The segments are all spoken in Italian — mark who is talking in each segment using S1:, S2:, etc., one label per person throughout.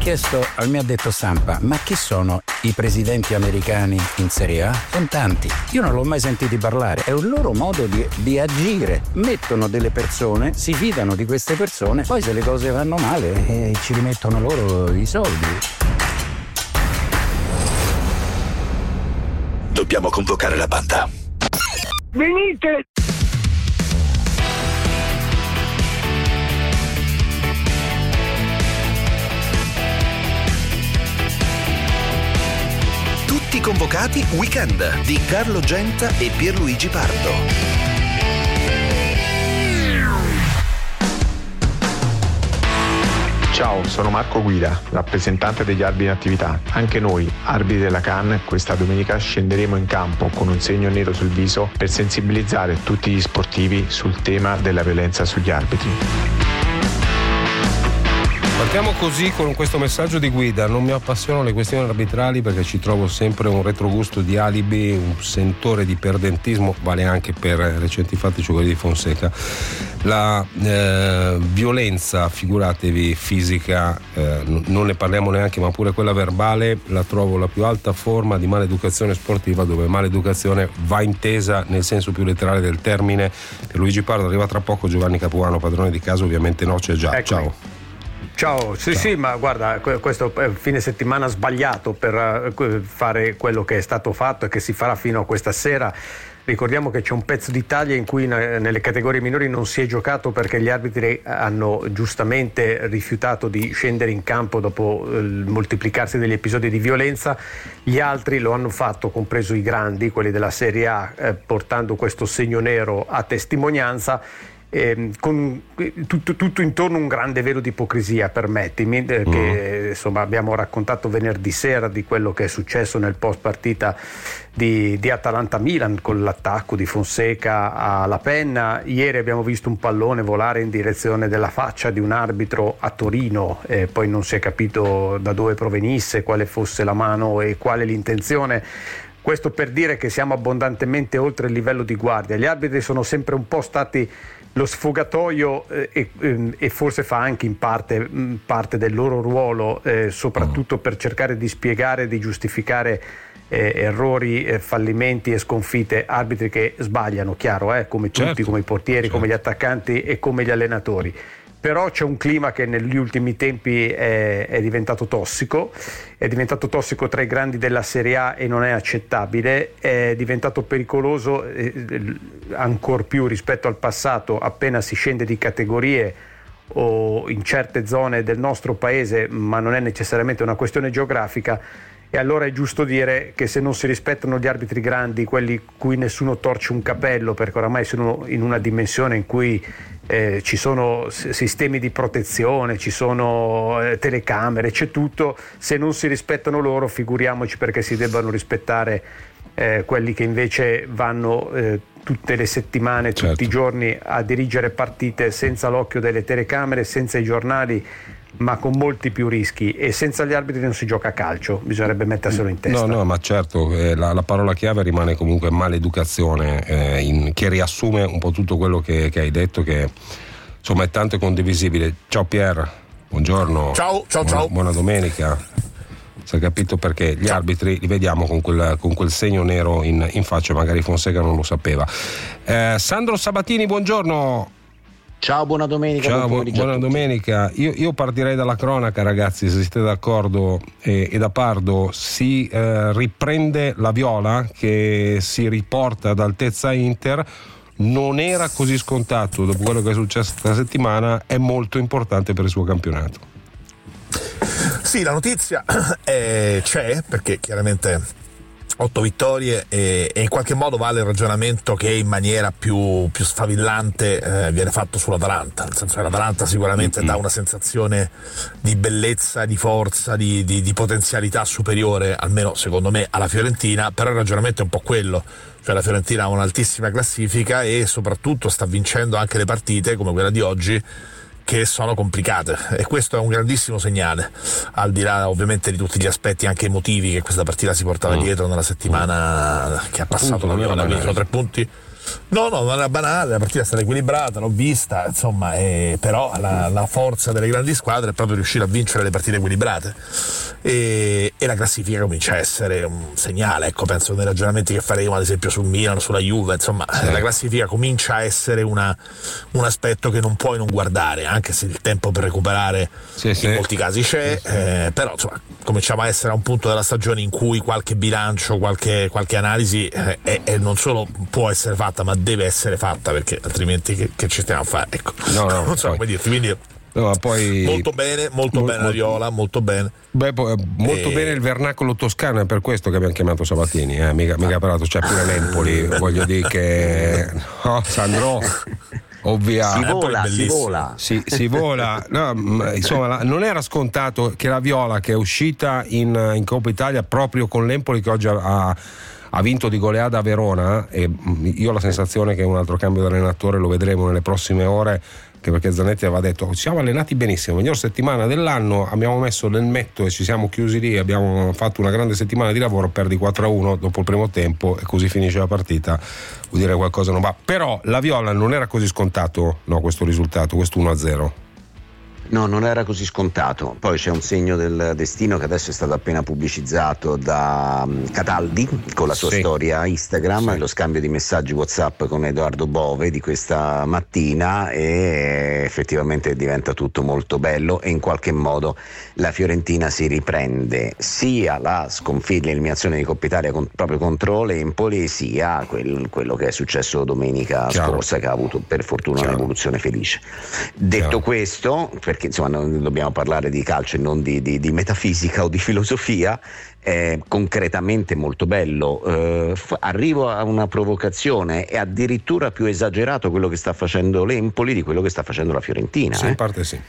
S1: chiesto al mio addetto stampa: ma chi sono i presidenti americani in Serie A? Sono tanti, io non l'ho mai sentiti parlare, è un loro modo di agire, mettono delle persone, si fidano di queste persone, poi se le cose vanno male ci rimettono loro i soldi.
S2: Dobbiamo convocare la banda.
S3: Venite!
S2: Tutti convocati Weekend di Carlo Genta e Pierluigi Pardo.
S4: Ciao, sono Marco Guida, rappresentante degli arbitri in attività. Anche noi, arbitri della CAN, questa domenica scenderemo in campo con un segno nero sul viso per sensibilizzare tutti gli sportivi sul tema della violenza sugli arbitri.
S5: Partiamo così con questo messaggio di Guida: non mi appassionano le questioni arbitrali perché ci trovo sempre un retrogusto di alibi, un sentore di perdentismo, vale anche per recenti fatti, cioè quelli di Fonseca. La violenza, figuratevi, fisica, non ne parliamo neanche, ma pure quella verbale, la trovo la più alta forma di maleducazione sportiva, dove maleducazione va intesa nel senso più letterale del termine. Luigi Pardo arriva tra poco, Giovanni Capuano, padrone di casa, ovviamente no, c'è già.
S6: Ecco. Ciao, sì, ma guarda, questo è un fine settimana sbagliato per fare quello che è stato fatto e che si farà fino a questa sera. Ricordiamo che c'è un pezzo d'Italia in cui nelle categorie minori non si è giocato perché gli arbitri hanno giustamente rifiutato di scendere in campo dopo il moltiplicarsi degli episodi di violenza. Gli altri lo hanno fatto, compreso i grandi, quelli della Serie A, portando questo segno nero a testimonianza. Con tutto intorno un grande velo di ipocrisia, permettimi, che insomma abbiamo raccontato venerdì sera di quello che è successo nel post partita di Atalanta-Milan con l'attacco di Fonseca alla penna. Ieri abbiamo visto un pallone volare in direzione della faccia di un arbitro a Torino, poi non si è capito da dove provenisse, quale fosse la mano e quale l'intenzione. Questo per dire che siamo abbondantemente oltre il livello di guardia. Gli arbitri sono sempre un po' stati lo sfogatoio e forse fa anche in parte del loro ruolo, soprattutto per cercare di spiegare, di giustificare errori, fallimenti e sconfitte. Arbitri che sbagliano, chiaro, come tutti, certo, come i portieri, certo, come gli attaccanti e come gli allenatori. Però c'è un clima che negli ultimi tempi è diventato tossico tra i grandi della Serie A e non è accettabile, è diventato pericoloso ancor più rispetto al passato appena si scende di categorie o in certe zone del nostro paese, ma non è necessariamente una questione geografica. E allora è giusto dire che se non si rispettano gli arbitri grandi, quelli cui nessuno torce un capello perché oramai sono in una dimensione in cui ci sono sistemi di protezione, ci sono telecamere, c'è tutto, se non si rispettano loro figuriamoci perché si debbano rispettare quelli che invece vanno tutte le settimane, certo, tutti i giorni a dirigere partite senza l'occhio delle telecamere, senza i giornali, ma con molti più rischi, e senza gli arbitri non si gioca a calcio, bisognerebbe metterselo in testa.
S5: No, ma certo, la parola chiave rimane comunque maleducazione, che riassume un po' tutto quello che hai detto, che insomma è tanto condivisibile. Ciao Pier, buongiorno.
S7: Ciao.
S5: Buona domenica. Si è capito perché gli arbitri li vediamo con quel segno nero in faccia, magari Fonseca non lo sapeva. Sandro Sabatini, buongiorno.
S8: Ciao, buona domenica.
S5: Ciao, buona domenica. Io partirei dalla cronaca, ragazzi, se siete d'accordo, e da Pardo. Si riprende la Viola che si riporta ad altezza Inter. Non era così scontato dopo quello che è successo questa settimana, è molto importante per il suo campionato.
S7: Sì, la notizia c'è, perché chiaramente 8 vittorie e in qualche modo vale il ragionamento che in maniera più sfavillante viene fatto sull'Atalanta, nel senso che l'Atalanta sicuramente dà una sensazione di bellezza, di forza, di potenzialità superiore, almeno secondo me, alla Fiorentina, però il ragionamento è un po' quello, cioè la Fiorentina ha un'altissima classifica e soprattutto sta vincendo anche le partite come quella di oggi, che sono complicate, e questo è un grandissimo segnale, al di là ovviamente di tutti gli aspetti anche emotivi che questa partita si portava dietro nella settimana che ha passato. La Viola, sono 3 punti No, non era banale, la partita è stata equilibrata, l'ho vista, insomma, però la forza delle grandi squadre è proprio riuscire a vincere le partite equilibrate e la classifica comincia a essere un segnale, ecco, penso nei ragionamenti che faremo ad esempio sul Milan, sulla Juve, insomma, la classifica comincia a essere un aspetto che non puoi non guardare, anche se il tempo per recuperare in molti casi c'è, però insomma cominciamo a essere a un punto della stagione in cui qualche bilancio, qualche analisi non solo può essere fatta ma deve essere fatta, perché altrimenti che ci stiamo a fare, ecco. Non so come dirti, quindi
S5: poi
S7: molto bene la Viola, molto bene.
S5: Molto bene il vernacolo toscano, è per questo che abbiamo chiamato Sabatini, mica parlato, cioè pure l'Empoli, voglio dire che Sandro ovvia, si vola. No, insomma, non era scontato che la Viola, che è uscita in Coppa Italia proprio con l'Empoli, che oggi ha vinto di goleada a Verona, e io ho la sensazione che un altro cambio di allenatore lo vedremo nelle prossime ore, anche perché Zanetti aveva detto: siamo allenati benissimo, miglior settimana dell'anno, abbiamo messo l'elmetto e ci siamo chiusi lì, abbiamo fatto una grande settimana di lavoro, perdi 4-1 dopo il primo tempo e così finisce la partita, vuol dire qualcosa non va. Però la Viola non era così scontato, questo risultato, questo 1-0.
S8: No, non era così scontato. Poi c'è un segno del destino che adesso è stato appena pubblicizzato da Cataldi con la sua storia Instagram e lo scambio di messaggi WhatsApp con Edoardo Bove di questa mattina, e effettivamente diventa tutto molto bello, e in qualche modo la Fiorentina si riprende sia la sconfitta, l'eliminazione di Coppa Italia proprio contro l'Empoli, sia quello che è successo domenica scorsa, che ha avuto per fortuna un'evoluzione felice. Detto questo, perché insomma non dobbiamo parlare di calcio e non di metafisica o di filosofia, concretamente molto bello. Arrivo a una provocazione: è addirittura più esagerato quello che sta facendo l'Empoli di quello che sta facendo la Fiorentina.
S5: In parte sì,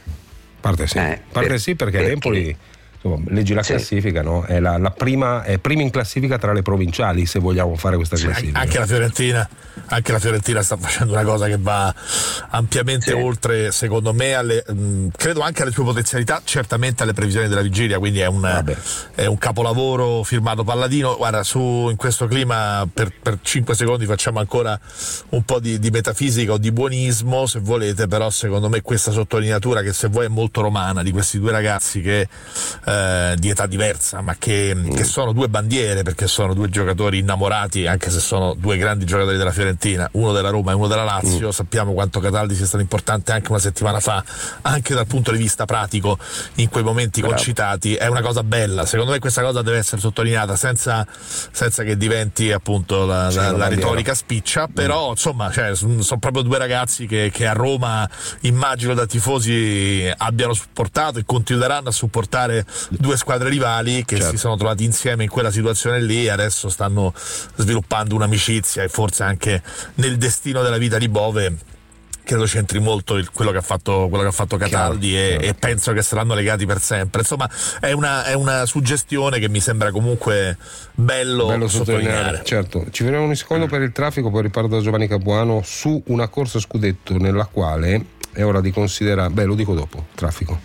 S5: perché l'Empoli, insomma, leggi la classifica, no? È la prima in classifica tra le provinciali, se vogliamo fare questa classifica.
S7: Anche la Fiorentina sta facendo una cosa che va ampiamente oltre, secondo me, credo anche alle sue potenzialità, certamente alle previsioni della vigilia, quindi è un capolavoro firmato Palladino. Guarda, in questo clima per 5 secondi facciamo ancora un po' di metafisica o di buonismo, se volete, però secondo me questa sottolineatura, che se vuoi è molto romana, di questi due ragazzi che di età diversa, ma che sono due bandiere, perché sono due giocatori innamorati, anche se sono due grandi giocatori della Fiorentina, uno della Roma e uno della Lazio. Sappiamo quanto Cataldi sia stato importante anche una settimana fa, anche dal punto di vista pratico, in quei momenti concitati. È una cosa bella, secondo me questa cosa deve essere sottolineata senza che diventi appunto la retorica spiccia, però insomma, sono proprio due ragazzi che a Roma, immagino da tifosi, abbiano supportato e continueranno a supportare due squadre rivali che si sono trovati insieme in quella situazione lì, e adesso stanno sviluppando un'amicizia, e forse anche nel destino della vita di Bove credo c'entri molto quello che ha fatto Cataldi, e penso che saranno legati per sempre. Insomma, è una suggestione che mi sembra comunque bello sottolineare.
S5: Certo, ci vediamo un secondo per il traffico, poi riparto da Giovanni Capuano su una corsa scudetto nella quale è ora di considerare, lo dico dopo, traffico.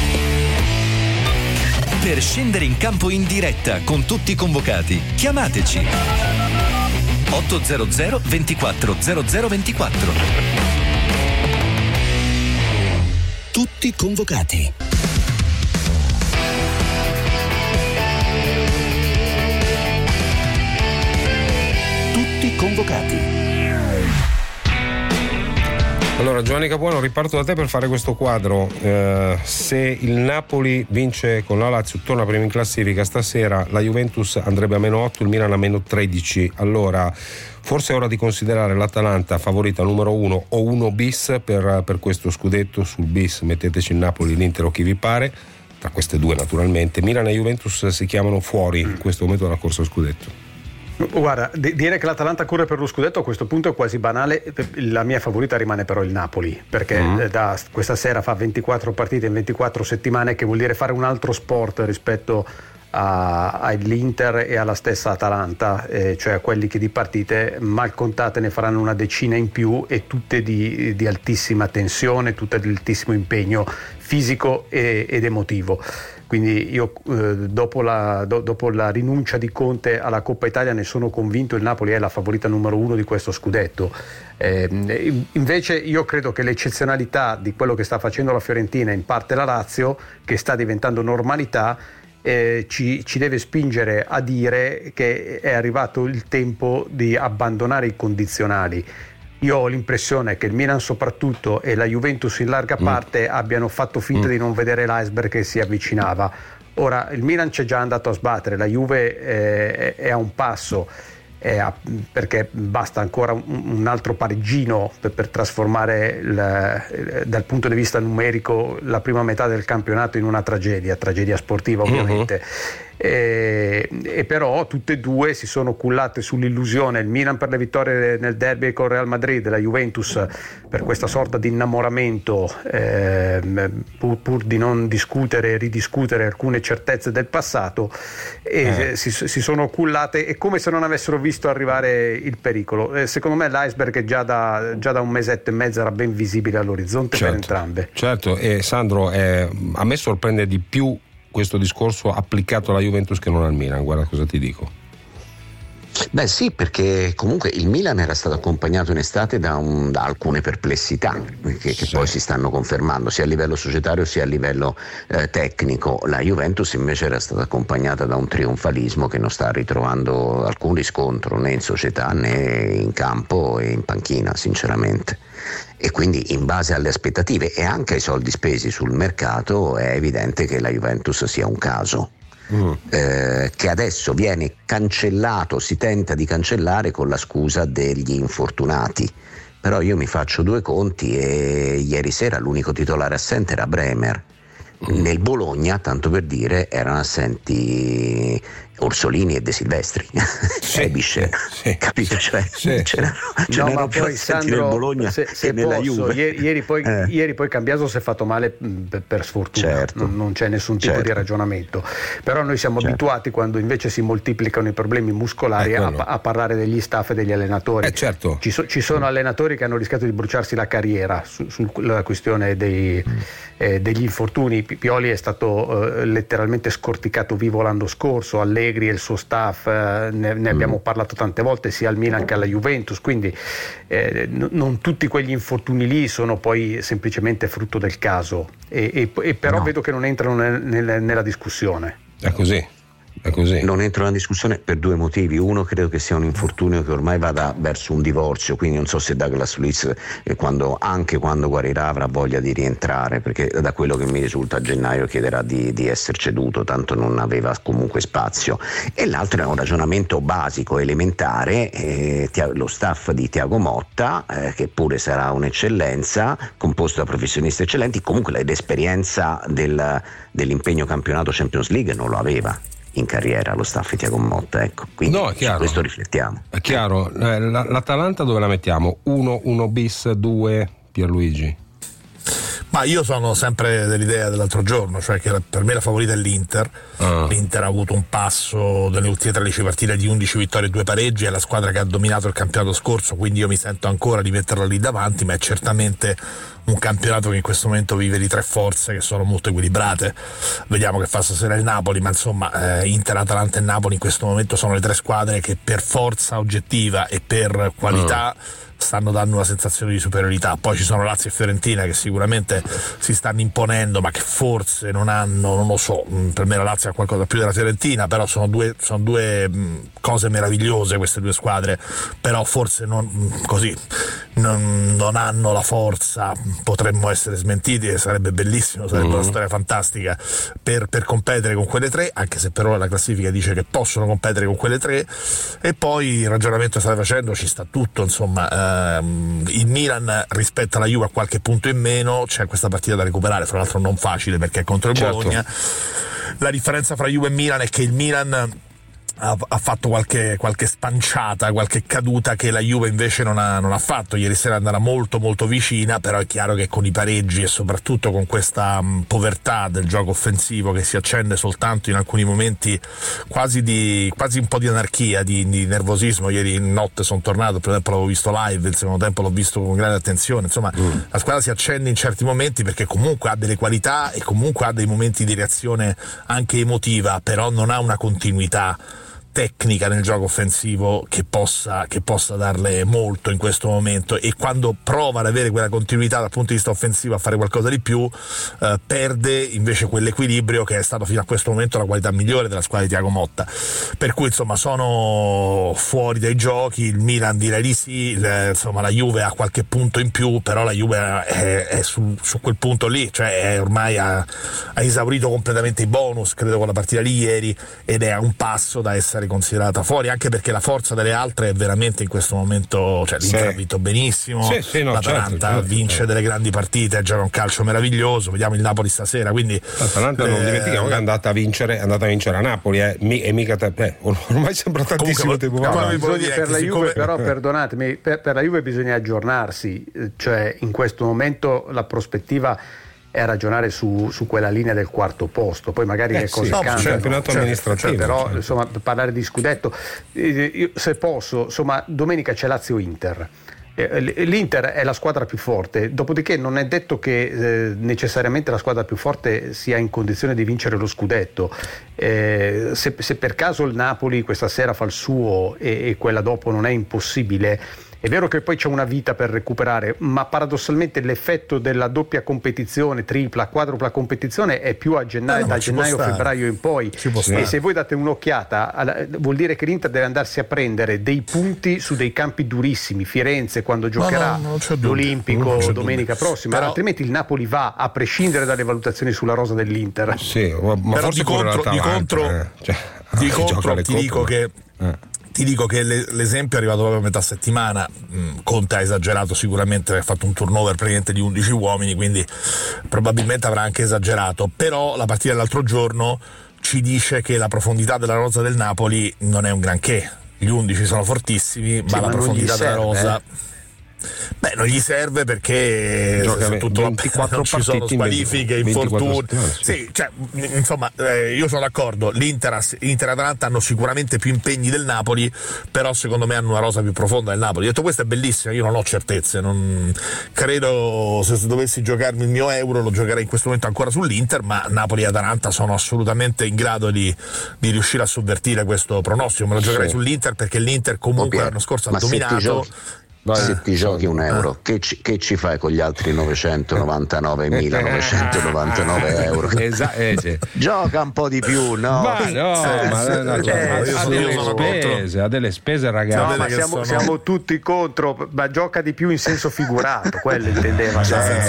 S9: Per scendere in campo in diretta con tutti i convocati, chiamateci 800 24 0024. Tutti convocati. Tutti convocati.
S5: Allora, Giovanni Capuano, riparto da te per fare questo quadro. Se il Napoli vince con la Lazio, torna prima in classifica stasera, la Juventus andrebbe a -8, il Milan a -13. Allora, forse è ora di considerare l'Atalanta favorita numero 1 o 1 bis per questo scudetto. Sul bis metteteci il Napoli, l'Inter o chi vi pare, tra queste due naturalmente. Milan e Juventus si chiamano fuori in questo momento dalla corsa allo scudetto.
S6: Guarda, dire che l'Atalanta corre per lo scudetto a questo punto è quasi banale. La mia favorita rimane però il Napoli, perché da questa sera fa 24 partite in 24 settimane, che vuol dire fare un altro sport rispetto all'Inter e alla stessa Atalanta, cioè quelli che di partite mal contate ne faranno una decina in più, e tutte di altissima tensione, tutte di altissimo impegno fisico ed emotivo. quindi io dopo la rinuncia di Conte alla Coppa Italia ne sono convinto, il Napoli è la favorita numero 1 di questo scudetto. Invece io credo che l'eccezionalità di quello che sta facendo la Fiorentina, in parte la Lazio, che sta diventando normalità, ci deve spingere a dire che è arrivato il tempo di abbandonare i condizionali. Io ho l'impressione che il Milan soprattutto e la Juventus in larga parte abbiano fatto finta di non vedere l'iceberg che si avvicinava. Ora il Milan c'è già andato a sbattere, la Juve è a un passo, perché basta ancora un altro pareggino per trasformare dal punto di vista numerico la prima metà del campionato in una tragedia sportiva ovviamente. E però tutte e due si sono cullate sull'illusione, il Milan per le vittorie nel derby con Real Madrid, la Juventus per questa sorta di innamoramento, pur di non ridiscutere alcune certezze del passato, e si sono cullate, e come se non avessero visto arrivare il pericolo. Secondo me l'iceberg già da un mesetto e mezzo era ben visibile all'orizzonte, per entrambe.
S5: Certo, e Sandro, a me sorprende di più questo discorso applicato alla Juventus che non al Milan, guarda cosa ti dico.
S8: Beh sì, perché comunque il Milan era stato accompagnato in estate da alcune perplessità che poi si stanno confermando sia a livello societario sia a livello tecnico. La Juventus invece era stata accompagnata da un trionfalismo che non sta ritrovando alcun riscontro né in società né in campo e in panchina, sinceramente. E quindi in base alle aspettative e anche ai soldi spesi sul mercato è evidente che la Juventus sia un caso che adesso viene cancellato, si tenta di cancellare con la scusa degli infortunati. Però io mi faccio due conti e ieri sera l'unico titolare assente era Bremer. Nel Bologna, tanto per dire, erano assenti Orsolini e De Silvestri, capito? Cioè, c'erano più assenti nel Bologna che nella Juve.
S6: Ieri poi Cambiaso si è fatto male per sfortuna, certo. Non c'è nessun tipo di ragionamento, però noi siamo abituati, quando invece si moltiplicano i problemi muscolari, a parlare degli staff e degli allenatori.
S5: Certo.
S6: Ci sono allenatori che hanno rischiato di bruciarsi la carriera sulla questione degli infortuni. Pioli è stato letteralmente scorticato vivo l'anno scorso, Allegri e il suo staff, ne abbiamo parlato tante volte sia al Milan che alla Juventus, quindi non tutti quegli infortuni lì sono poi semplicemente frutto del caso, e però vedo che non entrano nella discussione.
S5: È così.
S8: Non entro nella discussione per due motivi. Uno, credo che sia un infortunio che ormai vada verso un divorzio, quindi non so se Douglas Luiz anche quando guarirà avrà voglia di rientrare, perché da quello che mi risulta a gennaio chiederà di essere ceduto, tanto non aveva comunque spazio. E l'altro è un ragionamento basico, elementare, lo staff di Thiago Motta, che pure sarà un'eccellenza, composto da professionisti eccellenti, comunque l'esperienza dell'impegno campionato Champions League non lo aveva in carriera lo staff di Thiago Motta, ecco. Quindi su questo riflettiamo.
S5: È chiaro. L'Atalanta dove la mettiamo? 1 bis, 2 Pierluigi?
S7: Ma io sono sempre dell'idea dell'altro giorno, cioè che per me la favorita è l'Inter. L'Inter ha avuto un passo nelle ultime 13 partite di 11 vittorie e 2 pareggi, è la squadra che ha dominato il campionato scorso, quindi io mi sento ancora di metterla lì davanti, ma è certamente un campionato che in questo momento vive di 3 forze che sono molto equilibrate. Vediamo che fa stasera il Napoli, ma insomma Inter, Atalanta e Napoli in questo momento sono le 3 squadre che per forza oggettiva e per qualità stanno dando una sensazione di superiorità. Poi ci sono Lazio e Fiorentina che sicuramente si stanno imponendo, ma che forse non hanno, non lo so, per me la Lazio ha qualcosa più della Fiorentina, però sono due cose meravigliose queste due squadre, però forse non hanno la forza, potremmo essere smentiti e sarebbe bellissimo, sarebbe una storia fantastica per competere con quelle 3, anche se però la classifica dice che possono competere con quelle 3. E poi il ragionamento che state facendo ci sta tutto, insomma. Il Milan rispetto alla Juve ha qualche punto in meno, c'è questa partita da recuperare, fra l'altro non facile perché è contro il Bologna. La differenza fra Juve e Milan è che il Milan ha fatto qualche spanciata, qualche caduta che la Juve invece non ha fatto. Ieri sera andava molto molto vicina, però è chiaro che con i pareggi e soprattutto con questa povertà del gioco offensivo che si accende soltanto in alcuni momenti, quasi un po' di anarchia, di nervosismo. Ieri notte sono tornato, per esempio l'avevo visto live, il secondo tempo l'ho visto con grande attenzione, insomma la squadra si accende in certi momenti perché comunque ha delle qualità e comunque ha dei momenti di reazione anche emotiva, però non ha una continuità tecnica nel gioco offensivo che possa darle molto in questo momento, e quando prova ad avere quella continuità dal punto di vista offensivo, a fare qualcosa di più, perde invece quell'equilibrio che è stato fino a questo momento la qualità migliore della squadra di Thiago Motta. Per cui insomma sono fuori dai giochi, il Milan direi di sì, insomma la Juve ha qualche punto in più, però la Juve è su quel punto lì, cioè ormai ha esaurito completamente i bonus, credo, con la partita di ieri, ed è a un passo da essere considerata fuori, anche perché la forza delle altre è veramente in questo momento, cioè l'Inter ha vinto benissimo, l'Atalanta vince delle grandi partite, gioca un calcio meraviglioso, vediamo il Napoli stasera, quindi
S5: l'Atalanta non dimentichiamo che è andata a vincere a Napoli, e mica ormai sembra tantissimo tempo fa.
S6: Per la Juve però, perdonatemi, per la Juve bisogna aggiornarsi, cioè in questo momento la prospettiva è ragionare su quella linea del quarto posto, poi magari le cose cambiano,
S5: campionato amministrativo,
S6: però insomma parlare di scudetto, io, se posso, insomma domenica c'è Lazio-Inter. L'Inter è la squadra più forte, dopodiché non è detto che necessariamente la squadra più forte sia in condizione di vincere lo scudetto. Se per caso il Napoli questa sera fa il suo e quella dopo non è impossibile, è vero che poi c'è una vita per recuperare, ma paradossalmente l'effetto della doppia competizione, tripla, quadrupla competizione è più a gennaio, da gennaio a febbraio in poi. E se voi date un'occhiata, vuol dire che l'Inter deve andarsi a prendere dei punti su dei campi durissimi, Firenze quando giocherà l'Olimpico domenica prossima, però, altrimenti il Napoli va, a prescindere dalle valutazioni sulla rosa dell'Inter.
S5: Sì, ma
S7: però
S5: di contro
S7: ti dico che l'esempio è arrivato proprio a metà settimana. Conte ha esagerato sicuramente, ha fatto un turnover praticamente di 11 uomini, quindi probabilmente avrà anche esagerato, però la partita dell'altro giorno ci dice che la profondità della rosa del Napoli non è un granché. Gli 11 sono fortissimi, ma la profondità della rosa non gli serve, perché soprattutto 24 non ci sono squalifiche, infortuni. Sì, cioè, insomma, io sono d'accordo. L'Inter e Atalanta hanno sicuramente più impegni del Napoli, però secondo me hanno una rosa più profonda del Napoli. Detto questo, è bellissimo, io non ho certezze, non credo, se dovessi giocarmi il mio euro lo giocherei in questo momento ancora sull'Inter, ma Napoli e Atalanta sono assolutamente in grado di riuscire a sovvertire questo pronostico. Me lo giocherei sull'Inter, perché l'Inter comunque l'anno scorso ha dominato.
S8: Se ti giochi un euro, che ci fai con gli altri 999.999 euro? Gioca un po' di più, no?
S5: Ha delle spese, ragazzi.
S6: No, ma siamo tutti contro, ma gioca di più in senso figurato, quello intendeva.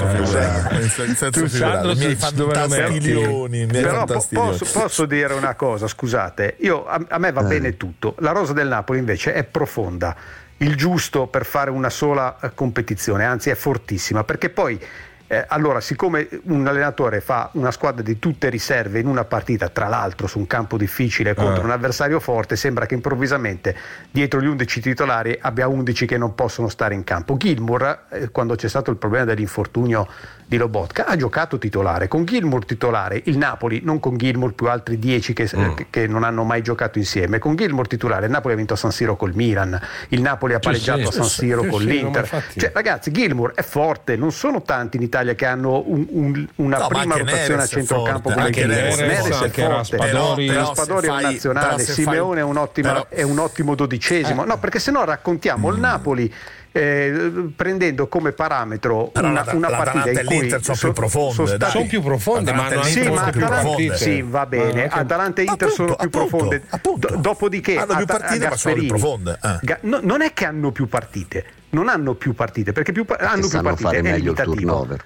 S6: Però posso dire una cosa, scusate, a me va bene tutto, la rosa del Napoli invece è profonda, il giusto per fare una sola competizione, anzi è fortissima, perché poi allora, siccome un allenatore fa una squadra di tutte riserve in una partita, tra l'altro su un campo difficile contro un avversario forte, sembra che improvvisamente dietro gli 11 titolari abbia 11 che non possono stare in campo. Gilmour, quando c'è stato il problema dell'infortunio di Lobotka, ha giocato titolare. Con Gilmour titolare il Napoli, non con Gilmour più altri 10 che non hanno mai giocato insieme, con Gilmour titolare il Napoli ha vinto a San Siro col Milan, il Napoli ha pareggiato a San Siro con l'Inter. Cioè, ragazzi, Gilmour è forte, non sono tanti in Italia che hanno una prima rotazione a centrocampo come Neres è forte, Raspadori è un nazionale, Simeone è un ottimo dodicesimo, no, perché sennò raccontiamo il Napoli prendendo come parametro una partita in cui
S7: sono più profonde,
S5: ma
S6: Atalanta sì, va bene, Atalanta e Inter sono più profonde, dopodiché
S7: hanno più partite, ma sono più profonde.
S6: Non è che hanno più partite, non hanno più partite, perché hanno più partite
S8: fare
S6: è
S8: meglio il
S6: limitativo.
S8: turnover.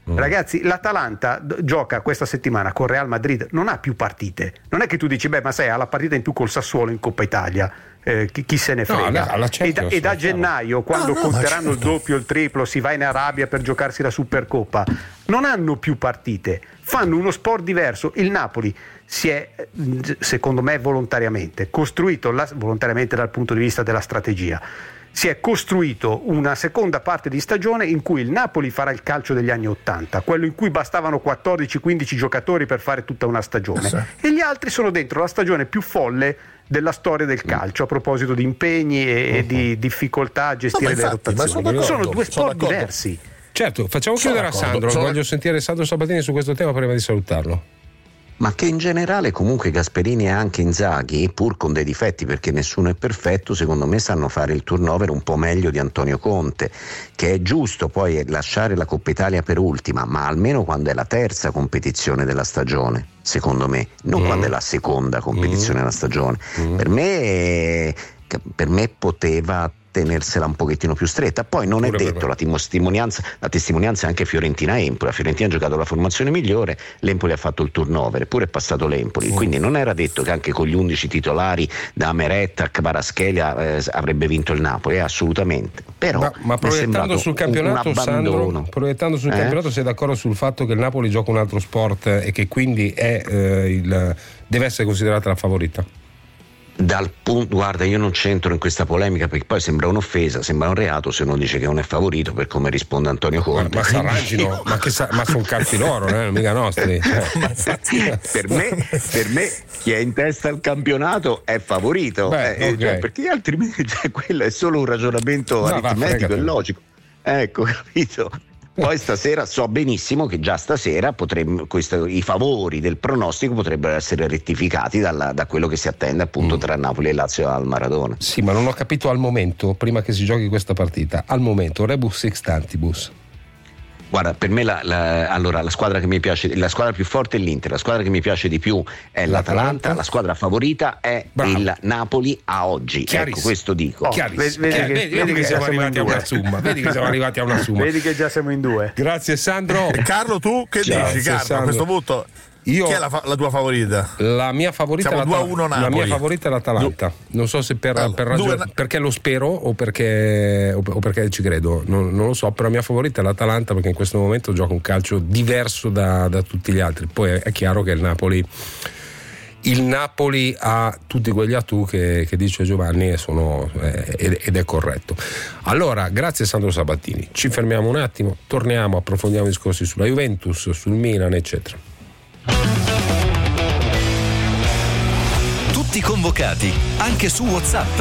S6: Ragazzi, l'Atalanta gioca questa settimana con Real Madrid, non ha più partite. Non è che tu dici, ma sai, ha la partita in più col Sassuolo in Coppa Italia. Chi se ne frega. E da gennaio, quando conteranno il doppio, il triplo, si va in Arabia per giocarsi la Supercoppa, non hanno più partite, fanno uno sport diverso. Il Napoli si è, secondo me volontariamente, costruito volontariamente dal punto di vista della strategia, si è costruito una seconda parte di stagione in cui il Napoli farà il calcio degli anni 80, quello in cui bastavano 14-15 giocatori per fare tutta una stagione, e gli altri sono dentro la stagione più folle della storia del calcio, a proposito di impegni e di difficoltà a gestire le rotazioni. Sono due sport diversi.
S5: Certo, facciamo chiudere a Sandro, voglio sentire Sandro Sabatini su questo tema prima di salutarlo.
S8: Ma che in generale comunque Gasperini e anche Inzaghi, pur con dei difetti perché nessuno è perfetto, secondo me sanno fare il turnover un po' meglio di Antonio Conte, che è giusto poi lasciare la Coppa Italia per ultima, ma almeno quando è la terza competizione della stagione, secondo me, non quando è la seconda competizione della stagione. Per me poteva tenersela un pochettino più stretta. Poi non è detto, la testimonianza è anche Fiorentina-Empoli. La Fiorentina ha giocato la formazione migliore, l'Empoli ha fatto il turnover, eppure è passato l'Empoli, quindi non era detto che anche con gli 11 titolari da Meret, Kvaratskhelia avrebbe vinto il Napoli, assolutamente. Però
S5: ma proiettando sul campionato, Sandro, campionato, sei d'accordo sul fatto che il Napoli gioca un altro sport e che quindi deve essere considerata la favorita?
S8: Guarda, io non c'entro in questa polemica perché poi sembra un'offesa, sembra un reato se uno dice che non è favorito, per come risponde Antonio Conte.
S5: Ma s'arrangino, ma sono calci d'oro, mica nostri.
S8: Per me chi è in testa al campionato è favorito, perché altrimenti quello è solo un ragionamento aritmetico e logico. Ecco, capito? Poi stasera so benissimo che già stasera i favori del pronostico potrebbero essere rettificati da quello che si attende appunto tra Napoli e Lazio al Maradona.
S5: Sì, ma non ho capito al momento, prima che si giochi questa partita, al momento rebus sextantibus.
S8: Guarda, per me la squadra che mi piace, la squadra più forte è l'Inter, la squadra che mi piace di più è l'Atalanta, la squadra favorita è il Napoli a oggi. Ecco, questo dico.
S5: Vedi che siamo arrivati a una somma. Vedi
S6: Vedi che già siamo in due.
S5: Grazie Sandro.
S7: Carlo, tu che dici, Carlo, a questo punto? Chi è la tua favorita?
S5: La mia favorita è l'Atalanta. Non so se per ragione, perché lo spero o perché ci credo, non lo so, però la mia favorita è l'Atalanta perché in questo momento gioca un calcio diverso da tutti gli altri. Poi è chiaro che il Napoli ha tutti quegli attu che dice Giovanni ed è corretto. Allora, grazie Sandro Sabatini. Ci fermiamo un attimo, torniamo, approfondiamo i discorsi sulla Juventus, sul Milan, eccetera.
S9: Tutti convocati, anche su WhatsApp.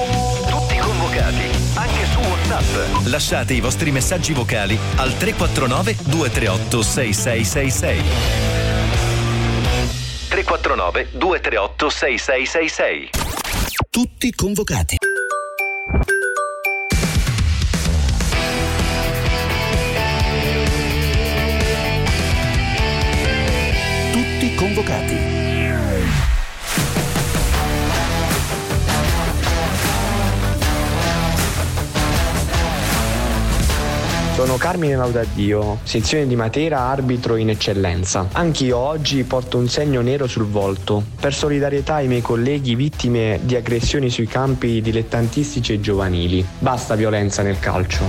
S9: Lasciate i vostri messaggi vocali al 349 238 6666. 349 238 6666.
S2: Tutti convocati. Tutti convocati.
S10: Sono Carmine Laudadio, sezione di Matera, arbitro in eccellenza. Anch'io oggi porto un segno nero sul volto, per solidarietà ai miei colleghi vittime di aggressioni sui campi dilettantistici e giovanili. Basta violenza nel calcio.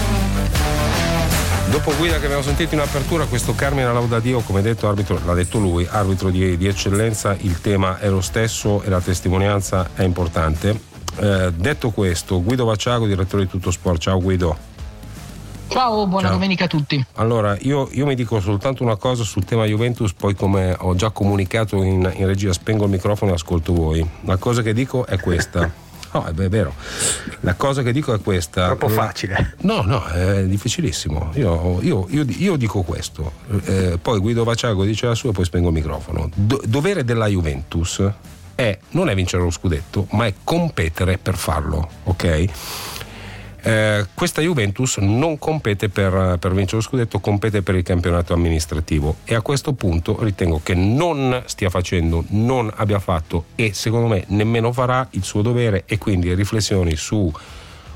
S5: Dopo Guida che abbiamo sentito in apertura, questo Carmine Laudadio, come detto, arbitro, l'ha detto lui, arbitro di eccellenza, il tema è lo stesso e la testimonianza è importante. Detto questo, Guido Vacciago, direttore di Tutto Sport. Ciao Guido.
S11: Ciao, buona domenica a tutti.
S5: Allora, io mi dico soltanto una cosa sul tema Juventus, poi come ho già comunicato in regia spengo il microfono e ascolto voi. La cosa che dico è questa. No, è vero. La cosa che dico è questa.
S6: Troppo facile.
S5: No, è difficilissimo. Io dico questo. Poi Guido Vacciago dice la sua e poi spengo il microfono. Dovere della Juventus non è vincere lo scudetto, ma è competere per farlo, ok? Questa Juventus non compete per vincere lo scudetto, compete per il campionato amministrativo e a questo punto ritengo che non stia facendo, non abbia fatto e secondo me nemmeno farà il suo dovere, e quindi riflessioni su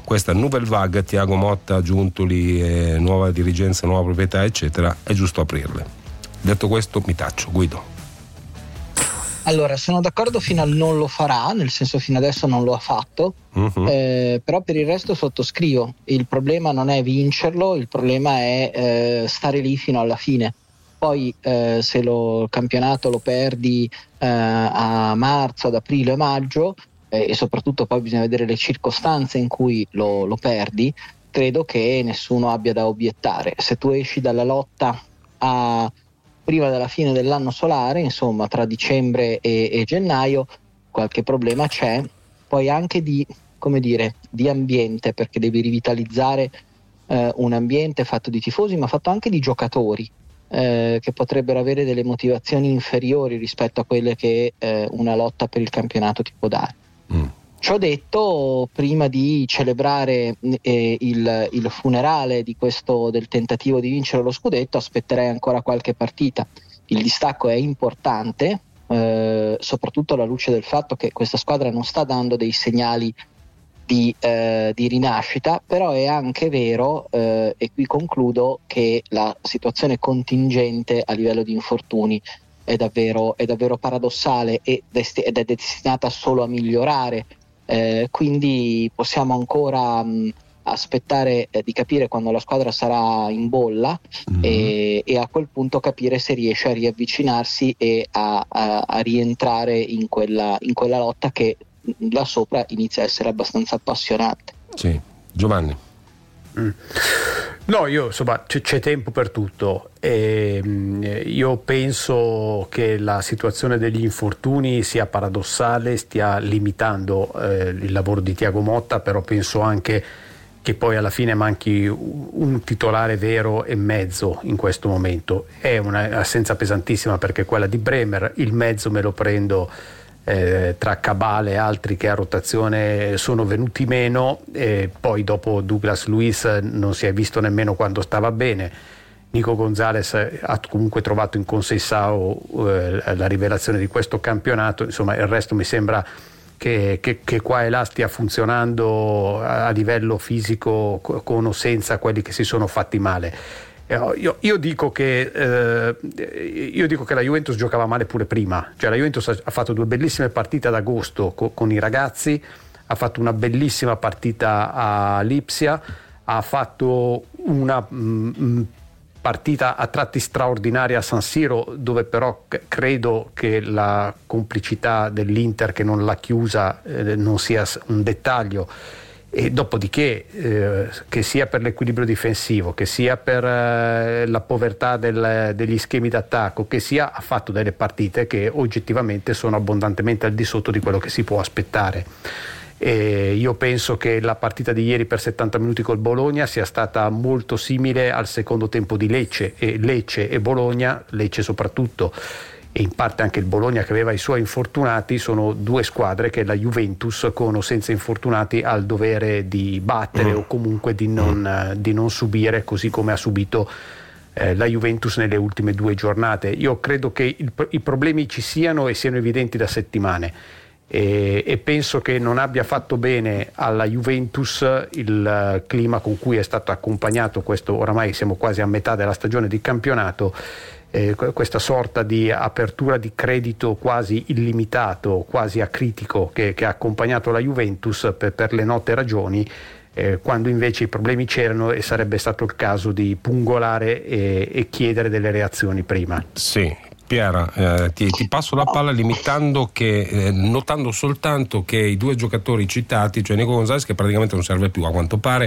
S5: questa nouvelle vague, Thiago Motta, Giuntoli, nuova dirigenza, nuova proprietà eccetera, è giusto aprirle. Detto questo mi taccio. Guido.
S11: Allora, sono d'accordo fino al non lo farà, nel senso fino adesso non lo ha fatto, però per il resto sottoscrivo. Il problema non è vincerlo, il problema è stare lì fino alla fine. Poi se il campionato lo perdi a marzo, ad aprile, maggio, e soprattutto poi bisogna vedere le circostanze in cui lo perdi, credo che nessuno abbia da obiettare. Se tu esci dalla lotta prima della fine dell'anno solare, insomma tra dicembre e gennaio, qualche problema c'è. Poi anche di ambiente, perché devi rivitalizzare un ambiente fatto di tifosi ma fatto anche di giocatori che potrebbero avere delle motivazioni inferiori rispetto a quelle che una lotta per il campionato ti può dare. Ciò detto, prima di celebrare il funerale del tentativo di vincere lo scudetto, aspetterei ancora qualche partita. Il distacco è importante, soprattutto alla luce del fatto che questa squadra non sta dando dei segnali di rinascita, però è anche vero, e qui concludo, che la situazione contingente a livello di infortuni è davvero paradossale ed è destinata solo a migliorare. Quindi possiamo ancora aspettare di capire quando la squadra sarà in bolla e a quel punto capire se riesce a riavvicinarsi e a rientrare in quella lotta che là sopra inizia a essere abbastanza appassionante.
S5: Sì, Giovanni.
S6: No, io insomma c'è tempo per tutto e io penso che la situazione degli infortuni sia paradossale, stia limitando il lavoro di Thiago Motta, però penso anche che poi alla fine manchi un titolare vero e mezzo in questo momento. È un'assenza pesantissima perché quella di Bremer, il mezzo me lo prendo tra Cabal e altri che a rotazione sono venuti meno, e poi dopo Douglas Luiz non si è visto nemmeno quando stava bene. Nico Gonzalez ha comunque trovato in Conceição la rivelazione di questo campionato. Insomma, il resto mi sembra che qua e là stia funzionando a livello fisico con o senza quelli che si sono fatti male. Io dico che la Juventus giocava male pure prima, cioè la Juventus ha fatto 2 bellissime partite ad agosto con i ragazzi, ha fatto una bellissima partita a Lipsia, ha fatto una partita a tratti straordinaria a San Siro, dove però credo che la complicità dell'Inter che non l'ha chiusa non sia un dettaglio. E dopodiché che sia per l'equilibrio difensivo, che sia per la povertà degli schemi d'attacco, che sia, ha fatto delle partite che oggettivamente sono abbondantemente al di sotto di quello che si può aspettare. E io penso che la partita di ieri per 70 minuti col Bologna sia stata molto simile al secondo tempo di Lecce e Bologna, Lecce soprattutto, e in parte anche il Bologna che aveva i suoi infortunati, sono 2 squadre che la Juventus con o senza infortunati ha il dovere di battere o comunque di non subire, così come ha subito la Juventus nelle ultime 2 giornate. Io credo che i problemi ci siano e siano evidenti da settimane e penso che non abbia fatto bene alla Juventus il clima con cui è stato accompagnato questo, oramai siamo quasi a metà della stagione di campionato, questa sorta di apertura di credito quasi illimitato, quasi acritico che ha accompagnato la Juventus per le note ragioni, quando invece i problemi c'erano e sarebbe stato il caso di pungolare e chiedere delle reazioni prima.
S5: Sì, Piera, ti passo la palla notando soltanto che i 2 giocatori citati, cioè Nico Gonzalez che praticamente non serve più a quanto pare,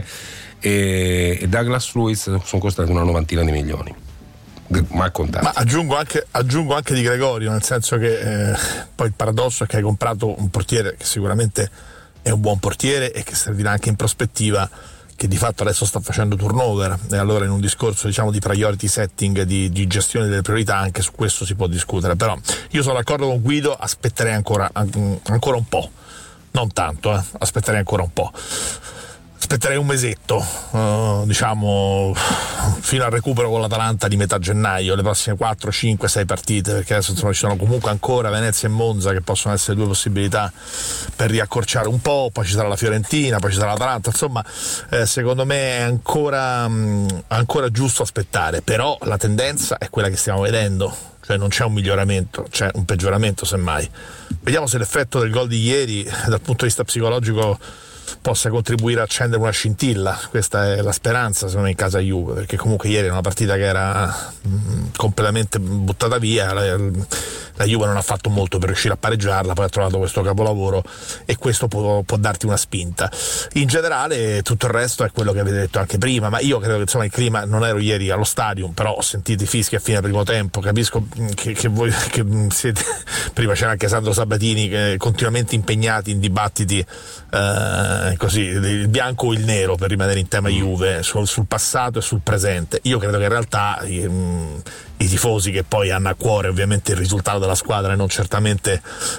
S5: e Douglas Luiz sono costati una 90 di milioni. Ma
S7: aggiungo anche di Gregorio, nel senso che poi il paradosso è che hai comprato un portiere che sicuramente è un buon portiere e che servirà anche in prospettiva, che di fatto adesso sta facendo turnover, e allora in un discorso di priority setting, di gestione delle priorità, anche su questo si può discutere. Però io sono d'accordo con Guido, aspetterei ancora un po', non tanto, aspetterei ancora un po'. aspetterei un mesetto, diciamo fino al recupero con l'Atalanta di metà gennaio, le prossime 4, 5, 6 partite, perché adesso insomma ci sono comunque ancora Venezia e Monza che possono essere due possibilità per riaccorciare un po', poi ci sarà la Fiorentina, poi ci sarà l'Atalanta, insomma secondo me è ancora giusto aspettare, però la tendenza è quella che stiamo vedendo, cioè non c'è un miglioramento, c'è un peggioramento semmai. Vediamo se l'effetto del gol di ieri dal punto di vista psicologico possa contribuire a accendere una scintilla. Questa è la speranza secondo me in casa Juve, perché comunque ieri era una partita che era completamente buttata via, la Juve non ha fatto molto per riuscire a pareggiarla, poi ha trovato questo capolavoro e questo può darti una spinta. In generale tutto il resto è quello che avete detto anche prima, ma io credo che insomma il clima, non ero ieri allo stadio, però ho sentito i fischi a fine primo tempo, capisco che voi che siete, prima c'era anche Sandro Sabatini, che continuamente impegnati in dibattiti così, il bianco o il nero, per rimanere in tema Juve, sul passato e sul presente. Io credo che in realtà i tifosi, che poi hanno a cuore ovviamente il risultato della squadra e non certamente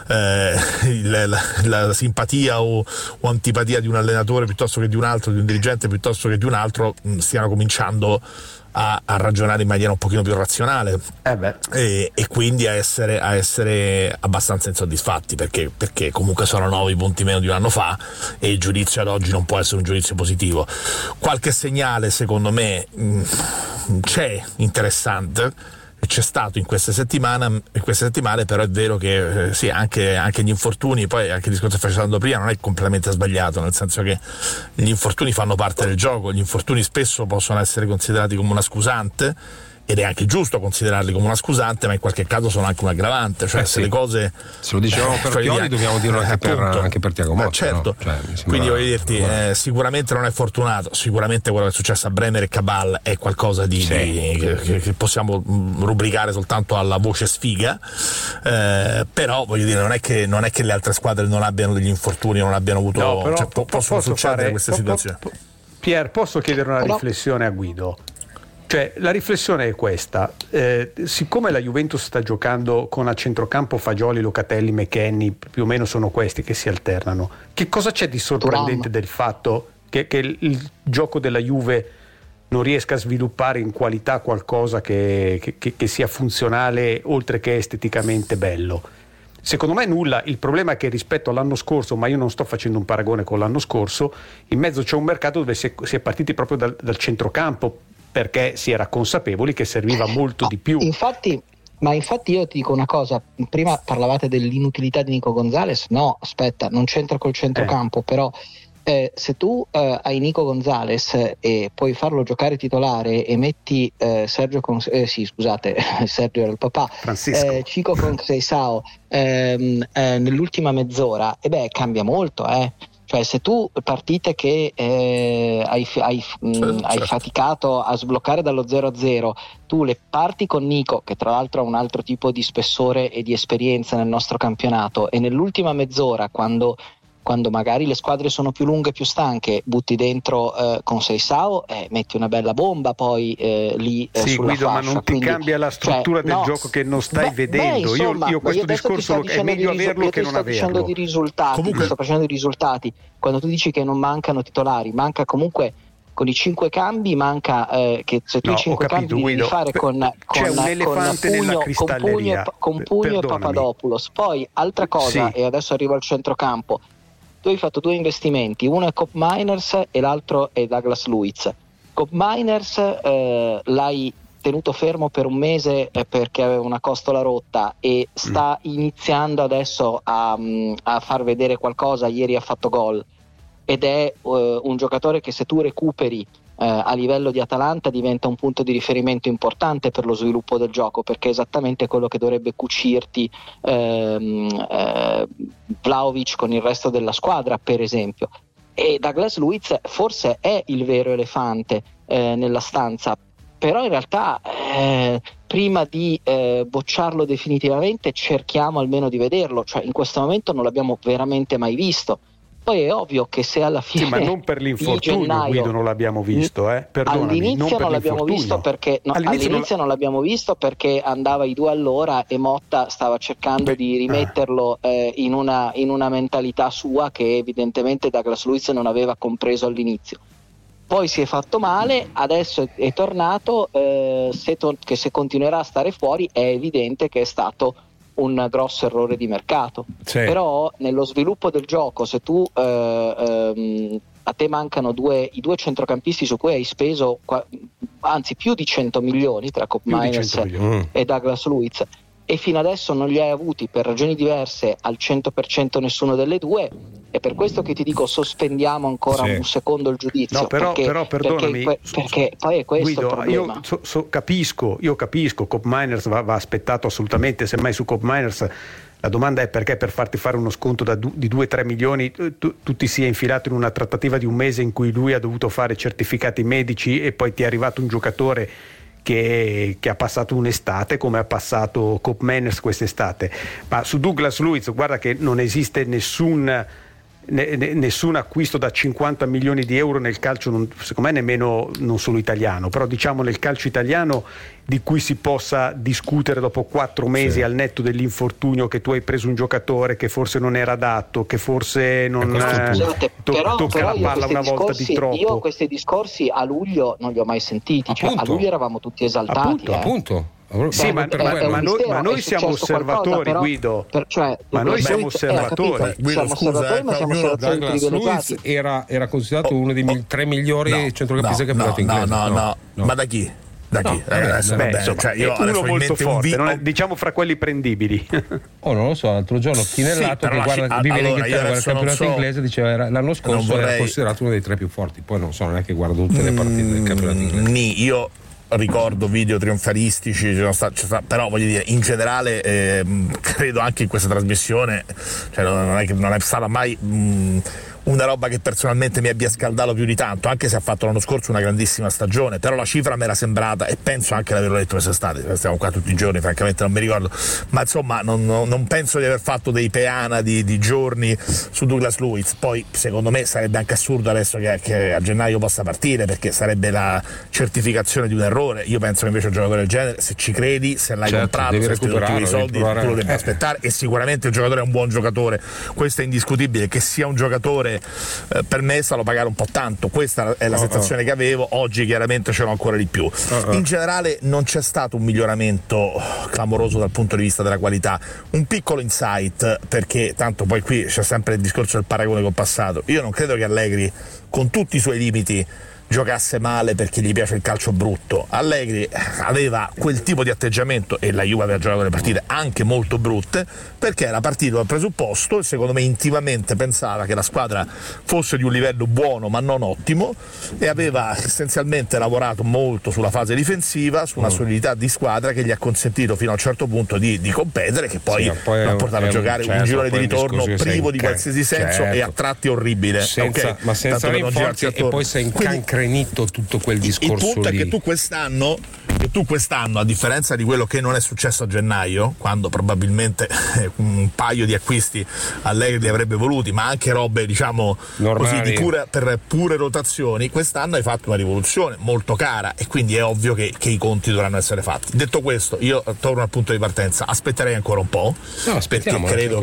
S7: la simpatia o antipatia di un allenatore piuttosto che di un altro, di un dirigente piuttosto che di un altro, stiano cominciando a ragionare in maniera un pochino più razionale e quindi a essere abbastanza insoddisfatti, perché comunque sono 9 punti meno di un anno fa e il giudizio ad oggi non può essere un giudizio positivo. Qualche segnale secondo me c'è interessante, c'è stato in queste settimane, però è vero che sì, anche gli infortuni, poi anche il discorso che facevamo prima non è completamente sbagliato, nel senso che gli infortuni fanno parte del gioco, gli infortuni spesso possono essere considerati come una scusante, ed è anche giusto considerarli come una scusante, ma in qualche caso sono anche un aggravante, cioè se le cose,
S5: se lo dicevamo per Pioli dobbiamo dirlo anche per Tiago Motta,
S7: certo, no? Quindi voglio dirti, sicuramente non è fortunato, sicuramente quello che è successo a Bremer e Cabal è qualcosa che possiamo rubricare soltanto alla voce sfiga, però voglio dire, non è che le altre squadre non abbiano degli infortuni, non abbiano avuto, possono succedere queste situazioni.
S6: Pier, posso chiedere una riflessione a Guido? Cioè, la riflessione è questa, siccome la Juventus sta giocando con a centrocampo Fagioli, Locatelli, McKennie, più o meno sono questi che si alternano, che cosa c'è di sorprendente del fatto che il gioco della Juve non riesca a sviluppare in qualità qualcosa che sia funzionale oltre che esteticamente bello? Secondo me nulla. Il problema è che rispetto all'anno scorso, ma io non sto facendo un paragone con l'anno scorso, in mezzo c'è un mercato dove si è partiti proprio dal centrocampo, perché si era consapevoli che serviva molto di più.
S11: Infatti io ti dico una cosa, prima parlavate dell'inutilità di Nico Gonzalez, no, aspetta, non c'entra col centrocampo, però se tu hai Nico Gonzalez e puoi farlo giocare titolare e metti Sergio era il papà, Chico Conceição nell'ultima mezz'ora, cambia molto, Cioè, se tu partite che hai faticato a sbloccare dallo 0-0, tu le parti con Nico, che tra l'altro ha un altro tipo di spessore e di esperienza nel nostro campionato, e nell'ultima mezz'ora, quando magari le squadre sono più lunghe e più stanche, butti dentro Conceição, metti una bella bomba poi lì sulla
S6: Guido,
S11: fascia.
S6: Ma non ti cambia la struttura del gioco che non stai vedendo.
S11: Insomma,
S6: io questo discorso è meglio averlo che non averlo.
S11: Comunque sto facendo di risultati. Quando tu dici che non mancano titolari, manca comunque con i 5 cambi, manca che se tu 5 cambi devi fare con Pugno e Papadopoulos. Poi altra cosa, e adesso arrivo al centrocampo, tu hai fatto 2 investimenti, uno è Cop Miners e l'altro è Douglas Luiz. Cop Miners l'hai tenuto fermo per un mese perché aveva una costola rotta e sta iniziando adesso a far vedere qualcosa. Ieri ha fatto gol ed è un giocatore che, se tu recuperi a livello di Atalanta, diventa un punto di riferimento importante per lo sviluppo del gioco, perché è esattamente quello che dovrebbe cucirti Vlahovic con il resto della squadra, per esempio. E Douglas Luiz forse è il vero elefante nella stanza, però in realtà prima di bocciarlo definitivamente cerchiamo almeno di vederlo, cioè in questo momento non l'abbiamo veramente mai visto. Poi è ovvio che se alla fine,
S6: sì, ma non per l'infortunio,
S11: gennaio,
S6: Guido, non l'abbiamo visto, perdonami,
S11: all'inizio non l'abbiamo visto perché non l'abbiamo visto perché andava i 2 all'ora e Motta stava cercando di rimetterlo in una mentalità sua che evidentemente Douglas Luiz non aveva compreso all'inizio. Poi si è fatto male, adesso è tornato, che se continuerà a stare fuori è evidente che è stato un grosso errore di mercato. Sì. Però nello sviluppo del gioco, se tu a te mancano i due centrocampisti su cui hai speso anzi più di 100 milioni tra Koop Meiners e Douglas Luiz, e fino adesso non li hai avuti per ragioni diverse al 100% nessuno delle due, è per questo che ti dico sospendiamo ancora un secondo il giudizio.
S6: No, però perdonami,
S11: perché poi è questo Guido, il problema.
S6: Io capisco Koop Meiners va aspettato assolutamente, semmai su Koop Meiners la domanda è perché per farti fare uno sconto di 2-3 milioni tu ti sia infilato in una trattativa di un mese in cui lui ha dovuto fare certificati medici e poi ti è arrivato un giocatore che ha passato un'estate come ha passato Koop Meiners quest'estate. Ma su Douglas Luiz guarda che non esiste nessun acquisto da 50 milioni di euro nel calcio, secondo me nemmeno non solo italiano, però diciamo nel calcio italiano, di cui si possa discutere dopo 4 mesi al netto dell'infortunio che tu hai preso un giocatore che forse non era adatto, che forse non tocca la palla una volta di troppo.
S11: Io questi discorsi a luglio non li ho mai sentiti, a luglio eravamo tutti esaltati.
S6: Appunto. Sì, ma noi siamo osservatori, Guido. Ma noi siamo osservatori.
S5: Douglas Luiz era considerato uno dei 3 migliori centrocampisti campionato inglese.
S7: No. Ma da chi?
S6: Io uno molto forte, diciamo fra quelli prendibili.
S5: Non lo so, l'altro giorno Chinellato che vive in Inghilterra, guarda il campionato inglese, diceva l'anno scorso era considerato uno dei 3 più forti. Poi non so, non è che guardo tutte le partite del campionato inglese.
S7: Io ricordo video trionfalistici, però voglio dire, in generale credo anche in questa trasmissione, non è stata mai una roba che personalmente mi abbia scaldato più di tanto, anche se ha fatto l'anno scorso una grandissima stagione, però la cifra mi era sembrata, e penso anche di averlo detto quest'estate, stiamo qua tutti i giorni, francamente non mi ricordo, ma insomma non penso di aver fatto dei peana di giorni su Douglas Luiz. Poi secondo me sarebbe anche assurdo adesso che a gennaio possa partire, perché sarebbe la certificazione di un errore. Io penso che invece un giocatore del genere, se ci credi, se l'hai comprato, se hai speso tutti i soldi, tu lo devi aspettare, e sicuramente il giocatore è un buon giocatore, questo è indiscutibile. Che sia un giocatore per me è stato pagare un po' tanto, questa è la sensazione che avevo. Oggi chiaramente ce l'ho ancora di più. In generale non c'è stato un miglioramento clamoroso dal punto di vista della qualità, un piccolo insight, perché tanto poi qui c'è sempre il discorso del paragone col passato. Io non credo che Allegri, con tutti i suoi limiti, giocasse male perché gli piace il calcio brutto. Allegri aveva quel tipo di atteggiamento, e la Juve aveva giocato delle partite anche molto brutte, perché era partito dal presupposto, e secondo me intimamente pensava che la squadra fosse di un livello buono ma non ottimo, e aveva essenzialmente lavorato molto sulla fase difensiva, su una solidità di squadra che gli ha consentito fino a un certo punto di competere, che poi l'ha portato a giocare un girone di ritorno privo di qualsiasi senso e a tratti orribile,
S5: ma senza rinforzi, e poi sei increnato tutto quel discorso.
S7: Il punto
S5: lì
S7: è che tu quest'anno, a differenza di quello che non è successo a gennaio, quando probabilmente un paio di acquisti Allegri li avrebbe voluti, ma anche robe diciamo così per pure rotazioni, quest'anno hai fatto una rivoluzione molto cara, e quindi è ovvio che i conti dovranno essere fatti. Detto questo, io torno al punto di partenza, aspetterei ancora un po', perché credo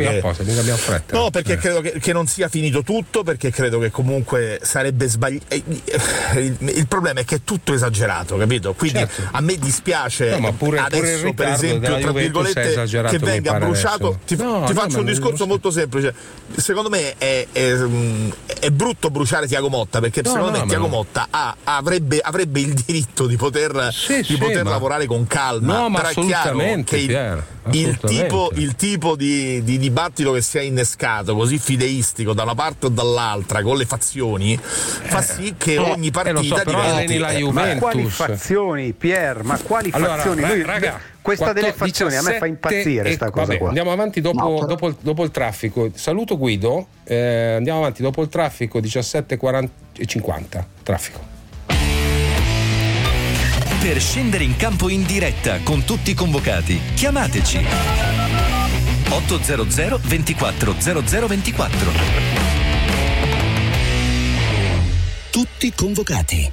S7: che credo che non sia finito tutto, perché credo che comunque sarebbe sbagliato. Il problema è che è tutto esagerato, capito? Quindi a me dispiace adesso, per esempio, tra virgolette, che venga bruciato. Ti faccio un discorso molto semplice. Secondo me è brutto bruciare Thiago Motta, perché secondo me Thiago Motta avrebbe il diritto di poter lavorare con calma. Però è chiaro che il tipo di dibattito che si è innescato, così fideistico da una parte o dall'altra, con le fazioni, fa sì che ogni partita diventi
S6: ma quali fazioni, Pier? Ma quali fazioni? Questa 14, delle fazioni 17, a me fa impazzire sta cosa qua.
S5: Andiamo avanti dopo il traffico. Saluto Guido, andiamo avanti dopo il traffico, 17:40 traffico.
S9: Per scendere in campo in diretta con tutti i convocati, chiamateci 800 24 0024.
S2: Tutti convocati.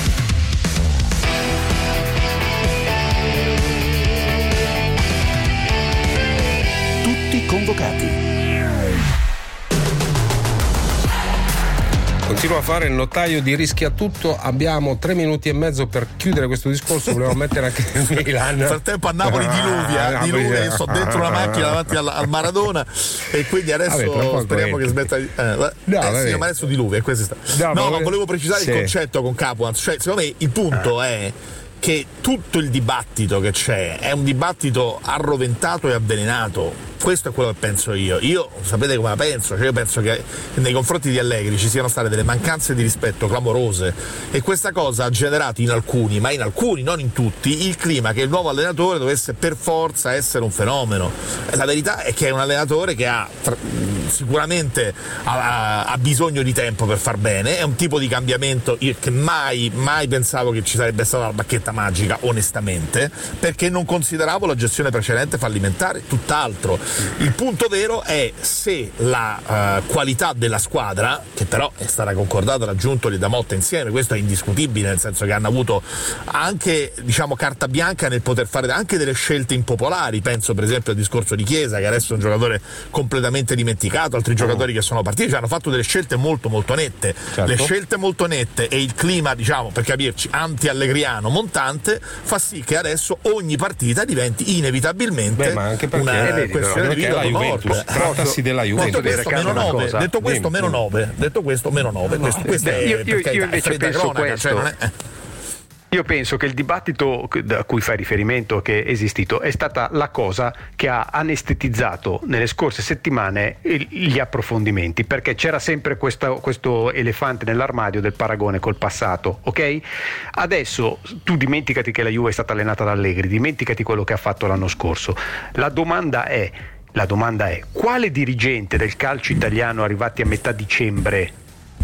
S2: Tutti convocati.
S5: Continua a fare il notaio di Rischiatutto. Abbiamo 3 minuti e mezzo per chiudere questo discorso. Volevo mettere anche il Milan.
S7: Nel frattempo a Napoli diluvia, io sto dentro una macchina davanti al Maradona e quindi adesso speriamo che smetta di... sì, ma adesso diluvia, questo sta. No, ma volevo precisare il concetto con Capuans. Cioè, secondo me il punto è che tutto il dibattito che c'è è un dibattito arroventato e avvelenato. Questo è quello che penso io. Io sapete come la penso? Cioè io penso che nei confronti di Allegri ci siano state delle mancanze di rispetto clamorose e questa cosa ha generato in alcuni, ma in alcuni, non in tutti, il clima che il nuovo allenatore dovesse per forza essere un fenomeno. La verità è che è un allenatore che sicuramente ha bisogno di tempo per far bene, è un tipo di cambiamento che mai pensavo che ci sarebbe stata la bacchetta magica, onestamente, perché non consideravo la gestione precedente fallimentare, tutt'altro. Il punto vero è se la qualità della squadra, che però è stata concordata, raggiunto da Motta insieme, questo è indiscutibile, nel senso che hanno avuto anche, diciamo, carta bianca nel poter fare anche delle scelte impopolari. Penso per esempio al discorso di Chiesa, che adesso è un giocatore completamente dimenticato, altri giocatori che sono partiti, cioè hanno fatto delle scelte molto molto nette. Certo. Le scelte molto nette e il clima, diciamo, per capirci, anti-allegriano montante fa sì che adesso ogni partita diventi inevitabilmente
S5: ma anche perché
S7: una questione di vita o morte.
S5: Trattasi della Juventus.
S7: Detto questo meno 9.
S6: Io invece penso questo. Io penso che il dibattito a cui fai riferimento che è esistito è stata la cosa che ha anestetizzato nelle scorse settimane gli approfondimenti, perché c'era sempre questo elefante nell'armadio del paragone col passato, ok? Adesso tu dimenticati che la Juve è stata allenata da Allegri, dimenticati quello che ha fatto l'anno scorso. La domanda è quale dirigente del calcio italiano arrivati a metà dicembre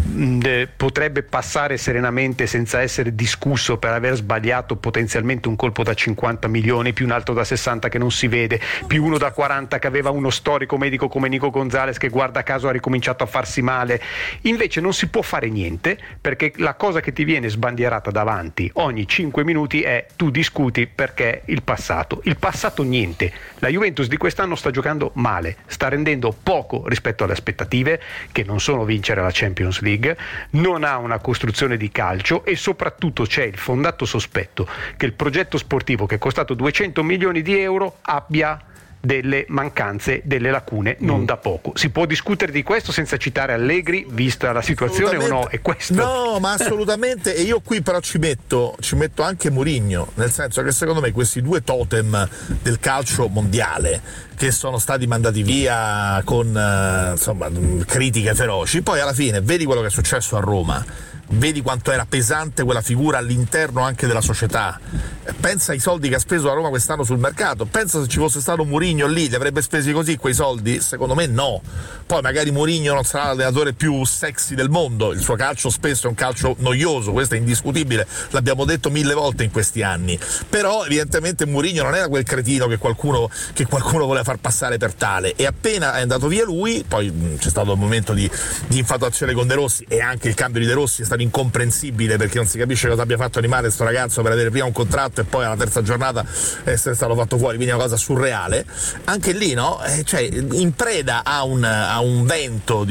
S6: potrebbe passare serenamente senza essere discusso per aver sbagliato potenzialmente un colpo da 50 milioni più un altro da 60 che non si vede, più uno da 40 che aveva uno storico medico come Nico Gonzalez che guarda caso ha ricominciato a farsi male. Invece non si può fare niente, perché la cosa che ti viene sbandierata davanti ogni 5 minuti è tu discuti perché il passato niente. La Juventus di quest'anno sta giocando male, sta rendendo poco rispetto alle aspettative, che non sono vincere la Champions League, non ha una costruzione di calcio e soprattutto c'è il fondato sospetto che il progetto sportivo, che è costato 200 milioni di euro, abbia delle mancanze, delle lacune non da poco. Si può discutere di questo senza citare Allegri, vista la situazione o no? È questo?
S7: No, ma assolutamente. E io qui però ci metto anche Mourinho, nel senso che secondo me questi due totem del calcio mondiale che sono stati mandati via con critiche feroci, poi alla fine vedi quello che è successo a Roma, vedi quanto era pesante quella figura all'interno anche della società, pensa ai soldi che ha speso la Roma quest'anno sul mercato, pensa se ci fosse stato Mourinho lì, li avrebbe spesi così quei soldi? Secondo me no. Poi magari Mourinho non sarà l'allenatore più sexy del mondo, il suo calcio spesso è un calcio noioso, questo è indiscutibile, l'abbiamo detto 1000 volte in questi anni, però evidentemente Mourinho non era quel cretino che qualcuno voleva far passare per tale, e appena è andato via lui, poi c'è stato un momento di infatuazione con De Rossi, e anche il cambio di De Rossi è stato incomprensibile, perché non si capisce cosa abbia fatto animare sto ragazzo per avere prima un contratto e poi alla terza giornata essere stato fatto fuori, quindi è una cosa surreale. Anche lì, no? Cioè, in preda a un vento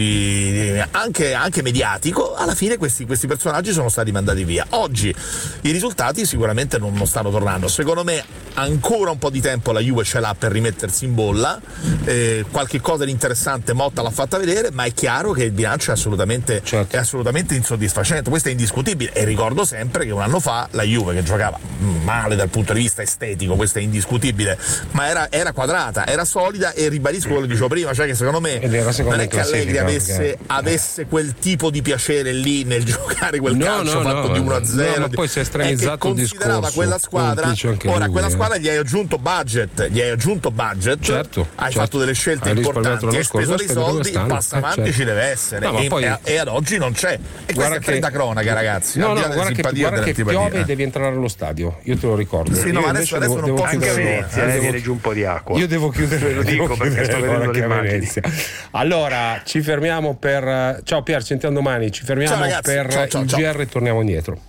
S7: anche mediatico, alla fine questi personaggi sono stati mandati via. Oggi i risultati sicuramente non stanno tornando, secondo me ancora un po' di tempo la Juve ce l'ha per rimettersi in bolla, qualche cosa di interessante Motta l'ha fatta vedere, ma è chiaro che il bilancio è assolutamente insoddisfacente, questo è indiscutibile. E ricordo sempre che un anno fa la Juve, che giocava male dal punto di vista estetico, questo è indiscutibile, ma era quadrata, era solida, e ribadisco quello che dicevo prima, cioè che secondo me non è che Allegri avesse quel tipo di piacere lì nel giocare quel calcio fatto di 1-0,
S5: ma poi si è estremizzato il discorso,
S7: considerava quella squadra, quella squadra gli hai aggiunto budget,
S5: certo,
S7: hai fatto delle scelte importanti, hai speso dei soldi, il passo avanti ci deve essere, e ad oggi non c'è, e questa è da cronaca, ragazzi.
S5: No, guarda che piove e devi entrare allo stadio, io te lo ricordo.
S7: Sì, no, ma adesso non posso
S6: anche a Venezia viene giù un po' di acqua.
S5: Io devo chiudere,
S6: lo dico perché sto vedendo le immagini.
S5: Allora, ci fermiamo per ciao Pier, ci sentiamo domani, ci fermiamo per il GR e torniamo indietro.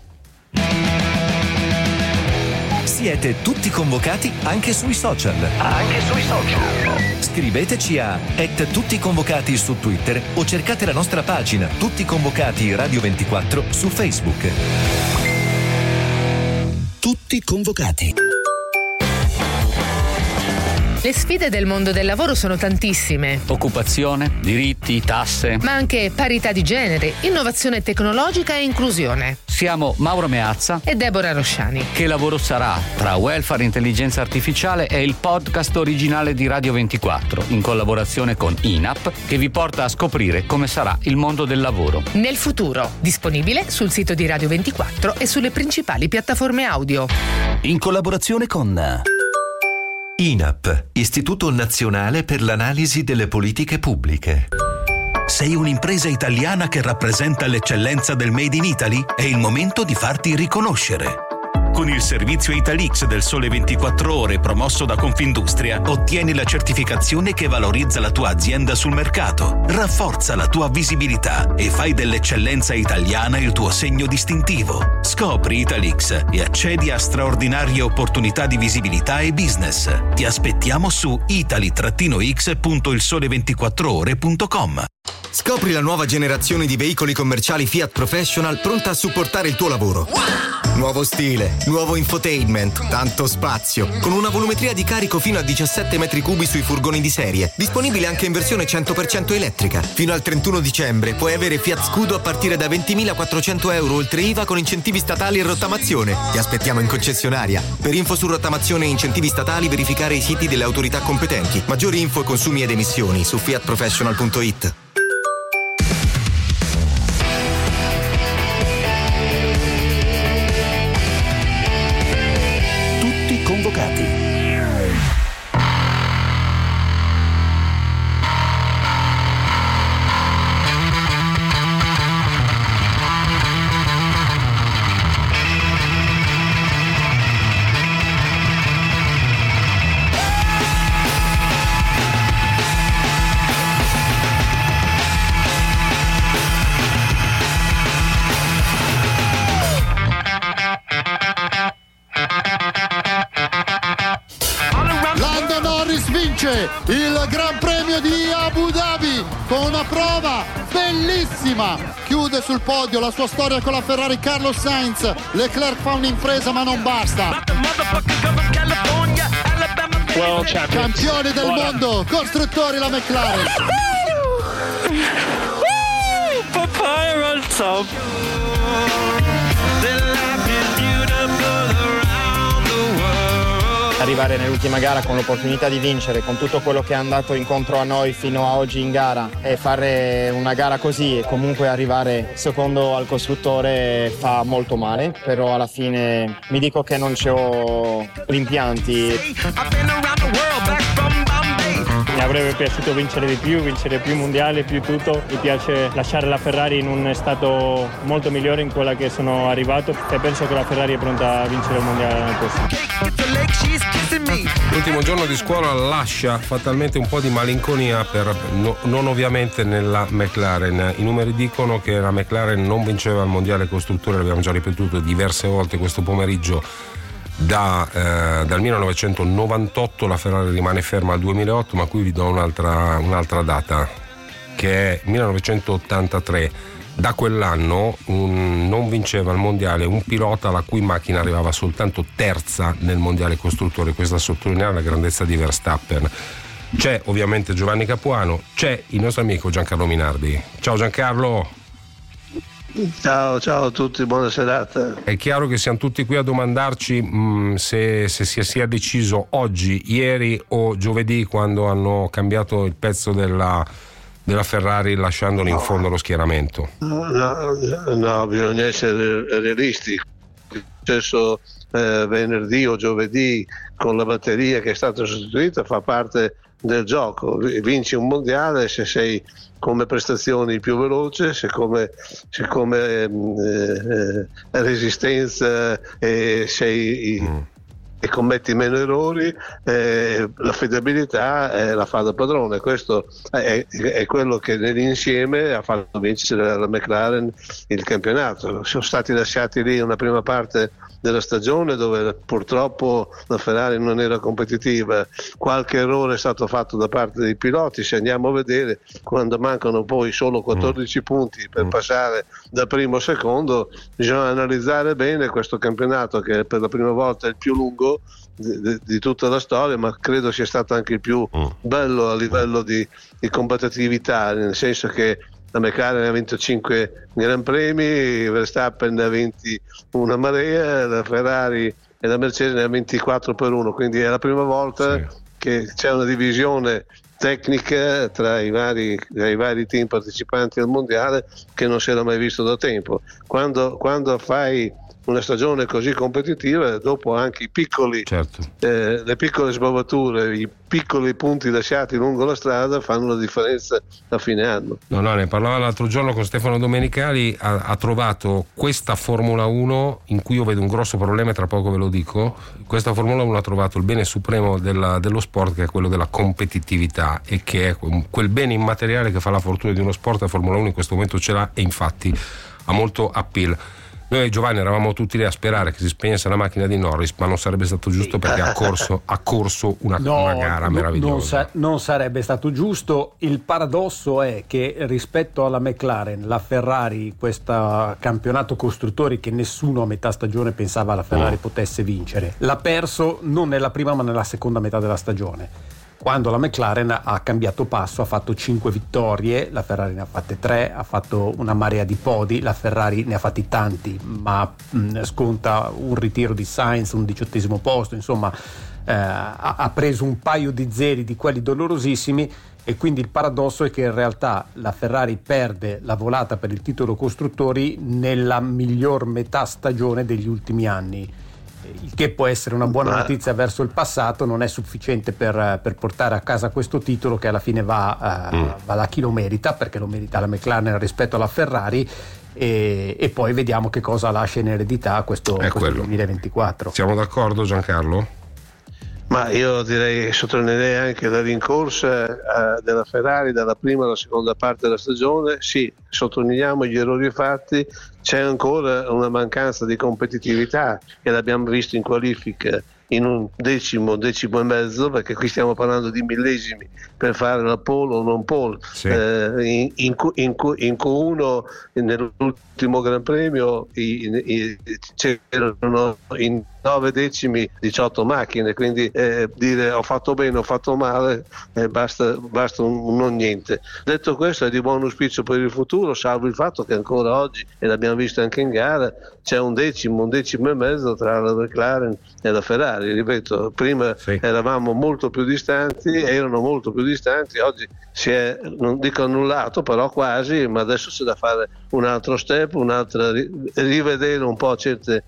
S9: Siete tutti convocati anche sui social. Scriveteci a @tutticonvocati su Twitter o cercate la nostra pagina Tutti Convocati Radio 24 su Facebook.
S2: Tutti convocati.
S12: Le sfide del mondo del lavoro sono tantissime.
S1: Occupazione, diritti, tasse.
S12: Ma anche parità di genere, innovazione tecnologica e inclusione.
S1: Siamo Mauro Meazza
S12: e Deborah Rosciani.
S1: Che lavoro sarà? Tra welfare e intelligenza artificiale è il podcast originale di Radio 24, in collaborazione con INAP, che vi porta a scoprire come sarà il mondo del lavoro.
S12: Nel futuro, disponibile sul sito di Radio 24 e sulle principali piattaforme audio.
S9: In collaborazione con INAP, Istituto Nazionale per l'Analisi delle Politiche Pubbliche.
S2: Sei un'impresa italiana che rappresenta l'eccellenza del Made in Italy? È il momento di farti riconoscere. Con il servizio Italix del Sole 24 Ore promosso da Confindustria ottieni la certificazione che valorizza la tua azienda sul mercato, rafforza la tua visibilità e fai dell'eccellenza italiana il tuo segno distintivo. Scopri Italix e accedi a straordinarie opportunità di visibilità e business. Ti aspettiamo su itali-x.ilsole24ore.com.
S13: Scopri la nuova generazione di veicoli commerciali Fiat Professional pronta a supportare il tuo lavoro. Nuovo stile, nuovo infotainment, tanto spazio, con una volumetria di carico fino a 17 metri cubi sui furgoni di serie, disponibile anche in versione 100% elettrica. Fino al 31 dicembre puoi avere Fiat Scudo a partire da 20.400 euro oltre IVA con incentivi statali e rottamazione. Ti aspettiamo in concessionaria. Per info su rottamazione e incentivi statali verificare i siti delle autorità competenti. Maggiori info, consumi ed emissioni su fiatprofessional.it.
S2: Convocati.
S14: Il Gran Premio di Abu Dhabi con una prova bellissima, chiude sul podio la sua storia con la Ferrari Carlos Sainz. Leclerc fa un'impresa ma non basta. Campione del mondo costruttori la McLaren.
S10: Arrivare nell'ultima gara con l'opportunità di vincere, con tutto quello che è andato incontro a noi fino a oggi in gara, e fare una gara così e comunque arrivare secondo al costruttore fa molto male, però alla fine mi dico che non c'ho rimpianti.
S15: Mi avrebbe piaciuto vincere più mondiali, più tutto. Mi piace lasciare la Ferrari in un stato molto migliore in quella che sono arrivato, e penso che la Ferrari è pronta a vincere il mondiale l'anno prossimo.
S5: L'ultimo giorno di scuola lascia fatalmente un po' di malinconia non ovviamente nella McLaren. I numeri dicono che la McLaren non vinceva il mondiale costruttore, l'abbiamo già ripetuto diverse volte questo pomeriggio. Dal 1998 la Ferrari rimane ferma al 2008, ma qui vi do un'altra data, che è 1983. Da quell'anno non vinceva il mondiale un pilota la cui macchina arrivava soltanto terza nel mondiale costruttore. Questo a sottolineare la grandezza di Verstappen. C'è ovviamente Giovanni Capuano, c'è il nostro amico Giancarlo Minardi. Ciao Giancarlo.
S16: Ciao a tutti, buona serata.
S5: È chiaro che siamo tutti qui a domandarci se si sia deciso oggi, ieri o giovedì, quando hanno cambiato il pezzo della Ferrari lasciandolo in fondo allo schieramento.
S16: No, bisogna essere realisti. Il successo venerdì o giovedì con la batteria che è stata sostituita fa parte del gioco. Vinci un mondiale se sei come prestazioni più veloce, se come resistenza sei e commetti meno errori, l'affidabilità la fa da padrone. Questo è quello che nell'insieme ha fatto vincere la McLaren il campionato. Sono stati lasciati lì una prima parte della stagione dove purtroppo la Ferrari non era competitiva, qualche errore è stato fatto da parte dei piloti. Se andiamo a vedere, quando mancano poi solo 14 punti per passare da primo a secondo, bisogna analizzare bene questo campionato, che per la prima volta è il più lungo di tutta la storia, ma credo sia stato anche il più bello a livello di competitività, nel senso che la McLaren ha vinto 5 Gran Premi, Verstappen ne ha vinti una marea, la Ferrari e la Mercedes ne ha 24 per 1, quindi è la prima volta che c'è una divisione tecnica tra i vari team partecipanti al mondiale che non si era mai visto da tempo. Quando fai una stagione così competitiva, dopo anche le piccole sbavature, i piccoli punti lasciati lungo la strada fanno la differenza a fine anno.
S5: No, ne parlava l'altro giorno con Stefano Domenicali, ha trovato questa Formula 1 in cui io vedo un grosso problema, e tra poco ve lo dico. Questa Formula 1 ha trovato il bene supremo dello sport, che è quello della competitività, e che è quel bene immateriale che fa la fortuna di uno sport. La Formula 1 in questo momento ce l'ha, e infatti ha molto appeal. Noi, Giovanni, eravamo tutti lì a sperare che si spegnesse la macchina di Norris, ma non sarebbe stato giusto, perché ha corso una gara meravigliosa.
S17: Non sarebbe stato giusto. Il paradosso è che rispetto alla McLaren, la Ferrari, questo campionato costruttori che nessuno a metà stagione pensava la Ferrari potesse vincere, l'ha perso non nella prima ma nella seconda metà della stagione, quando la McLaren ha cambiato passo, ha fatto 5 vittorie, la Ferrari ne ha fatte 3, ha fatto una marea di podi, la Ferrari ne ha fatti tanti, ma sconta un ritiro di Sainz, un 18° posto, insomma ha preso un paio di zeri di quelli dolorosissimi, e quindi il paradosso è che in realtà la Ferrari perde la volata per il titolo costruttori nella miglior metà stagione degli ultimi anni. Il che può essere una buona notizia verso il passato, non è sufficiente per portare a casa questo titolo, che alla fine va da chi lo merita, perché lo merita la McLaren rispetto alla Ferrari, e poi vediamo che cosa lascia in eredità questo 2024.
S5: Siamo d'accordo, Giancarlo?
S16: Ma io sottolineerei anche la rincorsa della Ferrari dalla prima alla seconda parte della stagione. Sì, sottolineiamo gli errori fatti, c'è ancora una mancanza di competitività, che l'abbiamo visto in qualifica in un decimo e mezzo, perché qui stiamo parlando di millesimi per fare la pole o non pole. In Q1 nell'ultimo Gran Premio c'erano in 9 decimi 18 macchine, quindi dire ho fatto bene o ho fatto male basta un non niente. Detto questo, è di buon auspicio per il futuro, salvo il fatto che ancora oggi, e l'abbiamo visto anche in gara, c'è un decimo e mezzo tra la McLaren e la Ferrari. Ripeto, prima eravamo molto più distanti, erano molto più distanti, oggi si è, non dico annullato, però quasi, ma adesso c'è da fare un altro step, rivedere un po' certe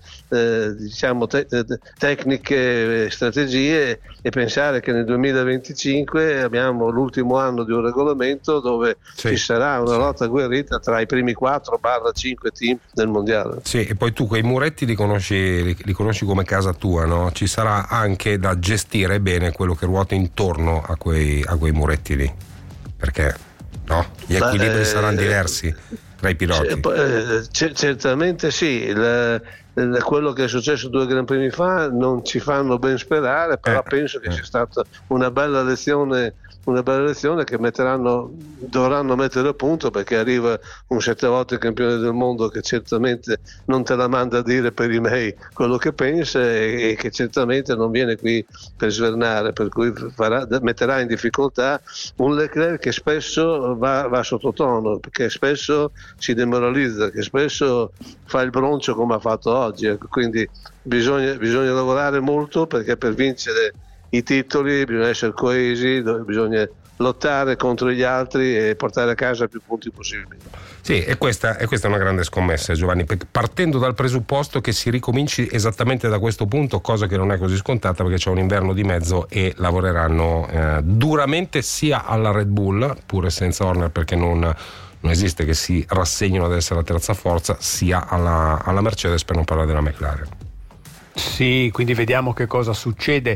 S16: tecniche, strategie, e pensare che nel 2025 abbiamo l'ultimo anno di un regolamento dove ci sarà una lotta agguerrita tra i primi 4/5 team del mondiale.
S5: Sì, e poi tu quei muretti li conosci come casa tua, no? Ci sarà anche da gestire bene quello che ruota intorno a quei muretti lì, perché no? Gli equilibri saranno diversi tra i piloti.
S16: Certamente sì. Quello che è successo 2 Gran Premi fa non ci fanno ben sperare, però penso che sia stata una bella lezione che dovranno mettere a punto, perché arriva un 7 volte campione del mondo che certamente non te la manda a dire per email quello che pensa, e che certamente non viene qui per svernare, per cui metterà in difficoltà un Leclerc che spesso va sottotono, perché spesso si demoralizza, che spesso fa il broncio come ha fatto oggi, quindi bisogna lavorare molto, perché per vincere i titoli bisogna essere coesi, bisogna lottare contro gli altri e portare a casa più punti possibili.
S5: Sì, e questa è una grande scommessa, Giovanni, partendo dal presupposto che si ricominci esattamente da questo punto, cosa che non è così scontata perché c'è un inverno di mezzo e lavoreranno duramente sia alla Red Bull, pure senza Horner perché non esiste che si rassegnino ad essere la terza forza, sia alla Mercedes, per non parlare della McLaren.
S17: Sì, quindi vediamo che cosa succede.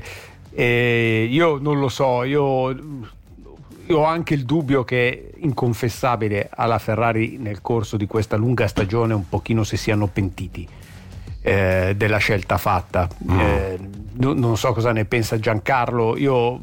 S17: Io non lo so, io ho anche il dubbio che inconfessabile alla Ferrari nel corso di questa lunga stagione un pochino si siano pentiti della scelta fatta. Non so cosa ne pensa Giancarlo. Io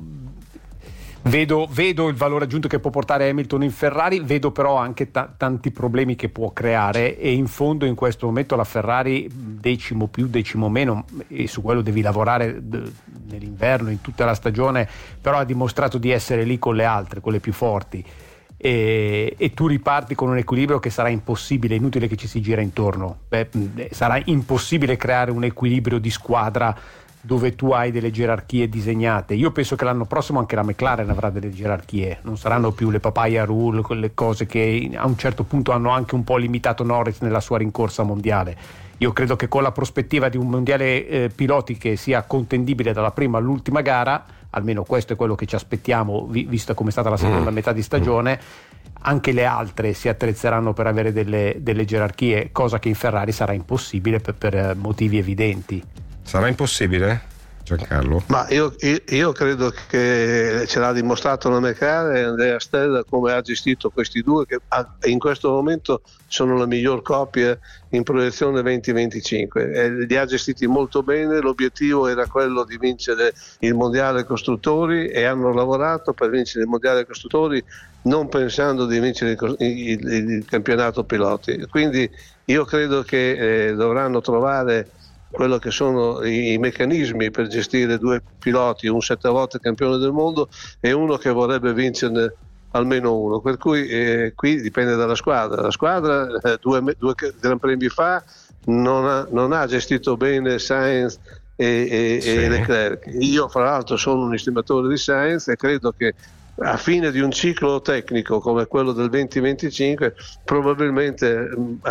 S17: vedo il valore aggiunto che può portare Hamilton in Ferrari, vedo però anche tanti problemi che può creare, e in fondo in questo momento la Ferrari, decimo più decimo meno, e su quello devi lavorare nell'inverno, in tutta la stagione, però ha dimostrato di essere lì con le altre, con le più forti, e tu riparti con un equilibrio che sarà impossibile, inutile che ci si gira intorno. Sarà impossibile creare un equilibrio di squadra dove tu hai delle gerarchie disegnate. Io penso che l'anno prossimo anche la McLaren avrà delle gerarchie, non saranno più le papaya rule, quelle cose che a un certo punto hanno anche un po' limitato Norris nella sua rincorsa mondiale. Io credo che con la prospettiva di un mondiale piloti che sia contendibile dalla prima all'ultima gara, almeno questo è quello che ci aspettiamo, vista come è stata la seconda metà di stagione, anche le altre si attrezzeranno per avere delle gerarchie, cosa che in Ferrari sarà impossibile per motivi evidenti.
S5: Sarà impossibile, Giancarlo?
S16: Ma io credo che ce l'ha dimostrato la McLaren e Andrea Stella come ha gestito questi due che in questo momento sono la miglior coppia in proiezione 2025, li ha gestiti molto bene. L'obiettivo era quello di vincere il mondiale costruttori e hanno lavorato per vincere il mondiale costruttori non pensando di vincere il campionato piloti, quindi io credo che dovranno trovare quello che sono i meccanismi per gestire due piloti, un 7 volte campione del mondo e uno che vorrebbe vincerne almeno uno, per cui qui dipende dalla squadra. La squadra due Gran Premi fa non ha gestito bene Sainz e Leclerc. Io fra l'altro sono un estimatore di Sainz e credo che a fine di un ciclo tecnico come quello del 2025 probabilmente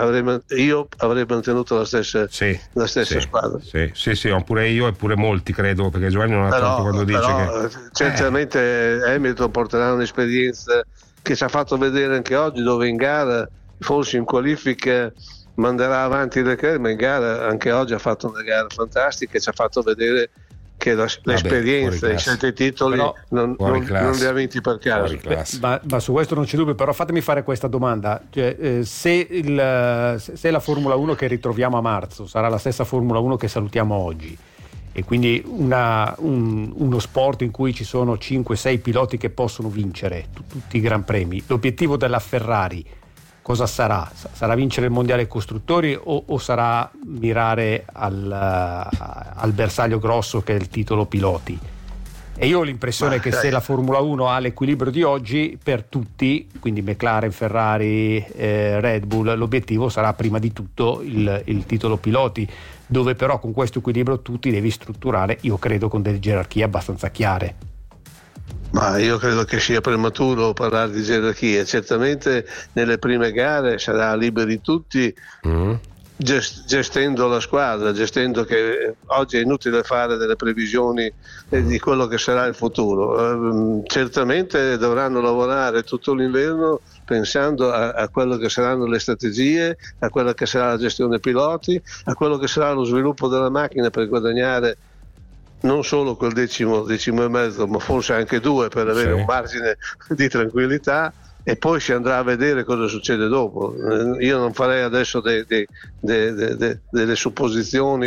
S16: avrei mantenuto la stessa squadra.
S5: Sì, pure io e pure molti, credo, perché Giovanni non ha tanto quando dice che
S16: certamente Hamilton porterà un'esperienza che ci ha fatto vedere anche oggi, dove in gara, forse in qualifica manderà avanti Leclerc, ma in gara anche oggi ha fatto una gara fantastica e ci ha fatto vedere che l'esperienza e i 7 titoli non li ha vinti per caso.
S17: Ma su questo non c'è dubbio, però fatemi fare questa domanda, se la Formula 1 che ritroviamo a marzo sarà la stessa Formula 1 che salutiamo oggi, e quindi uno sport in cui ci sono 5-6 piloti che possono vincere tutti i Gran Premi, l'obiettivo della Ferrari cosa sarà? Sarà vincere il mondiale costruttori o sarà mirare al bersaglio grosso che è il titolo piloti? E io ho l'impressione che se la Formula 1 ha l'equilibrio di oggi per tutti, quindi McLaren, Ferrari, Red Bull, l'obiettivo sarà prima di tutto il titolo piloti, dove però con questo equilibrio tu ti devi strutturare, io credo, con delle gerarchie abbastanza chiare.
S16: Ma io credo che sia prematuro parlare di gerarchie. Certamente nelle prime gare sarà liberi tutti, gestendo la squadra, gestendo che oggi è inutile fare delle previsioni di quello che sarà il futuro. Certamente dovranno lavorare tutto l'inverno pensando a quello che saranno le strategie, a quella che sarà la gestione piloti, a quello che sarà lo sviluppo della macchina per guadagnare non solo quel decimo e mezzo, ma forse anche 2 per avere un margine di tranquillità, e poi si andrà a vedere cosa succede dopo. Io non farei adesso delle supposizioni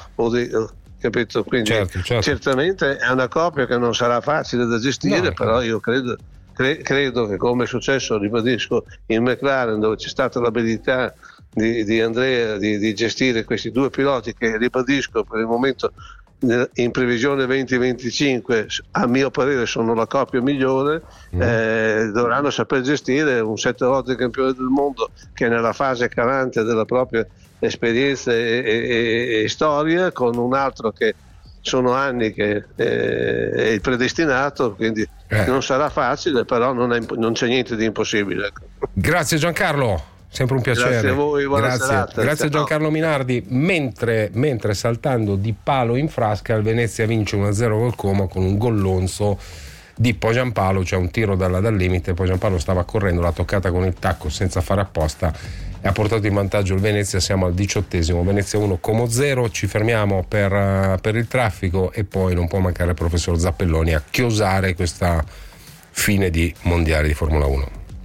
S16: capito? Quindi certo. Certamente è una coppia che non sarà facile da gestire, però io credo che, come è successo, ribadisco, in McLaren, dove c'è stata l'abilità di Andrea di gestire questi due piloti che, ribadisco, per il momento in previsione 2025 a mio parere sono la coppia migliore, dovranno saper gestire un 7 volte campione del mondo che è nella fase calante della propria esperienza e storia, con un altro che sono anni che è il predestinato, quindi non sarà facile, però non c'è niente di impossibile.
S5: Grazie Giancarlo, sempre un piacere.
S16: Grazie a voi, buona serata.
S5: Grazie a Giancarlo Minardi. Mentre saltando di palo in frasca, il Venezia vince 1-0 col Como con un gollonzo di Giampaolo, cioè un tiro dal limite. Giampaolo stava correndo, l'ha toccata con il tacco senza fare apposta e ha portato in vantaggio il Venezia. Siamo al 18esimo, Venezia 1 Como 0. Ci fermiamo per il traffico e poi non può mancare il professor Zappelloni a chiosare questa fine di mondiale di Formula 1.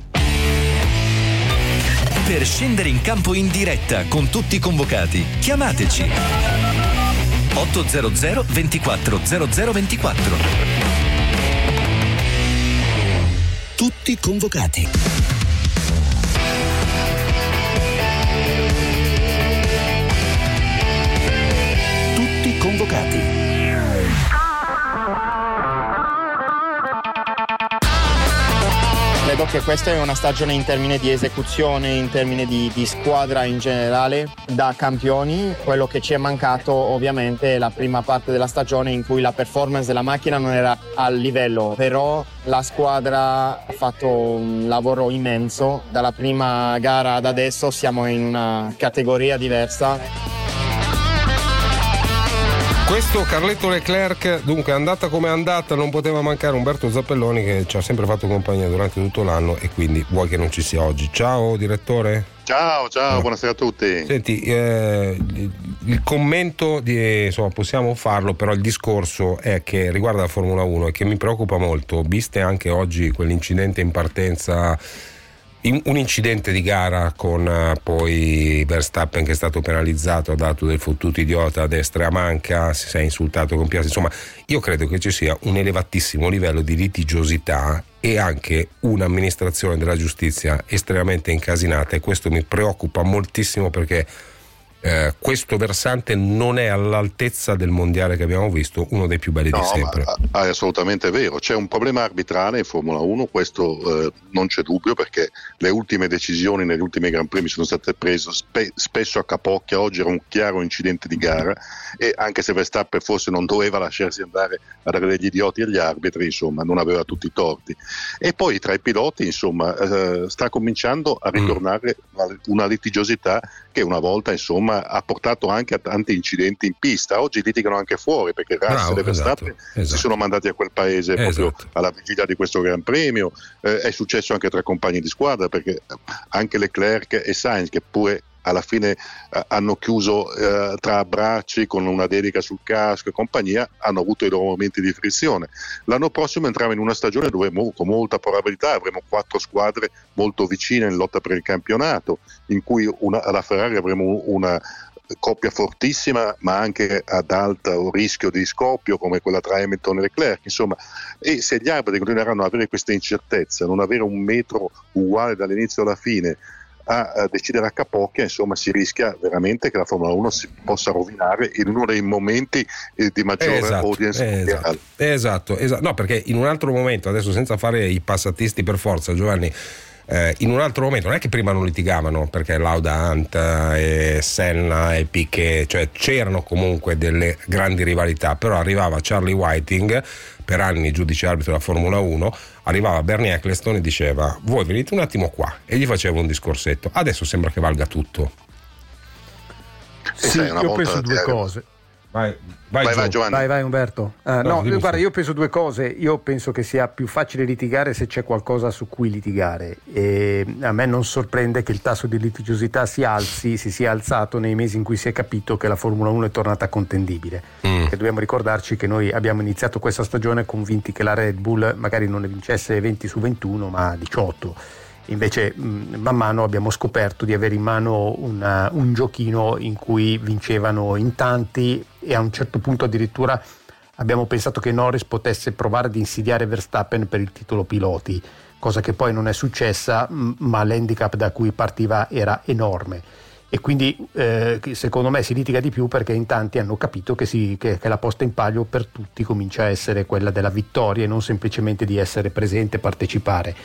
S9: Per scendere in campo in diretta con tutti i convocati, chiamateci 800 24 0024. Tutti convocati. Tutti convocati.
S18: Credo che questa è una stagione in termini di esecuzione, in termini di squadra in generale, da campioni. Quello che ci è mancato ovviamente è la prima parte della stagione in cui la performance della macchina non era al livello, però la squadra ha fatto un lavoro immenso. Dalla prima gara ad adesso siamo in una categoria diversa.
S5: Questo Carletto Leclerc, dunque è andata come è andata, non poteva mancare Umberto Zappelloni che ci ha sempre fatto compagnia durante tutto l'anno e quindi vuoi che non ci sia oggi. Ciao direttore.
S19: Ciao, buonasera a tutti.
S5: Senti, il commento insomma possiamo farlo, però il discorso è che riguarda la Formula 1 e che mi preoccupa molto, viste anche oggi quell'incidente in partenza, un incidente di gara con poi Verstappen che è stato penalizzato, ha dato del fottuto idiota a destra e a manca, si è insultato con Piastri. Insomma, io credo che ci sia un elevatissimo livello di litigiosità e anche un'amministrazione della giustizia estremamente incasinata, e questo mi preoccupa moltissimo perché questo versante non è all'altezza del mondiale che abbiamo visto, uno dei più belli di sempre.
S19: È assolutamente vero, c'è un problema arbitrale in Formula 1, questo non c'è dubbio, perché le ultime decisioni negli ultimi Gran Premi sono state prese spesso a capocchia. Oggi era un chiaro incidente di gara e anche se Verstappen forse non doveva lasciarsi andare a dare degli idioti agli arbitri, insomma non aveva tutti i torti. E poi tra i piloti insomma sta cominciando a ritornare una litigiosità che una volta insomma ha portato anche a tanti incidenti in pista. Oggi litigano anche fuori, perché Russell e Verstappen si sono mandati a quel paese proprio alla vigilia di questo Gran Premio. È successo anche tra compagni di squadra, perché anche Leclerc e Sainz, che pure alla fine hanno chiuso tra abbracci con una dedica sul casco e compagnia, hanno avuto i loro momenti di frizione. L'anno prossimo entriamo in una stagione dove con molta probabilità avremo 4 squadre molto vicine in lotta per il campionato, in cui alla Ferrari avremo una coppia fortissima ma anche ad alto rischio di scoppio come quella tra Hamilton e Leclerc, insomma. E se gli arbitri continueranno ad avere questa incertezza, non avere un metro uguale dall'inizio alla fine, a decidere a capocchia, insomma si rischia veramente che la Formula 1 si possa rovinare in uno dei momenti di maggiore audience mondiale.
S5: Esatto, no, perché in un altro momento, adesso senza fare i passatisti per forza, Giovanni, in un altro momento non è che prima non litigavano, perché Lauda, Hunt e Senna e Piquet, cioè c'erano comunque delle grandi rivalità, però arrivava Charlie Whiting, per anni giudice arbitro della Formula 1, arrivava Bernie Ecclestone e diceva: voi venite un attimo qua, e gli faceva un discorsetto. Adesso sembra che valga tutto.
S17: Sì, io penso due cose.
S5: Vai Giovanni.
S17: Vai Umberto. Guarda, io penso due cose. Io penso che sia più facile litigare se c'è qualcosa su cui litigare, e a me non sorprende che il tasso di litigiosità si sia alzato nei mesi in cui si è capito che la Formula 1 è tornata contendibile. Che dobbiamo ricordarci che noi abbiamo iniziato questa stagione convinti che la Red Bull magari non ne vincesse 20 su 21 ma 18. Invece man mano abbiamo scoperto di avere in mano un giochino in cui vincevano in tanti, e a un certo punto addirittura abbiamo pensato che Norris potesse provare ad insidiare Verstappen per il titolo piloti, cosa che poi non è successa, ma l'handicap da cui partiva era enorme. E quindi secondo me si litiga di più perché in tanti hanno capito che la posta in palio per tutti comincia a essere quella della vittoria e non semplicemente di essere presente e partecipare.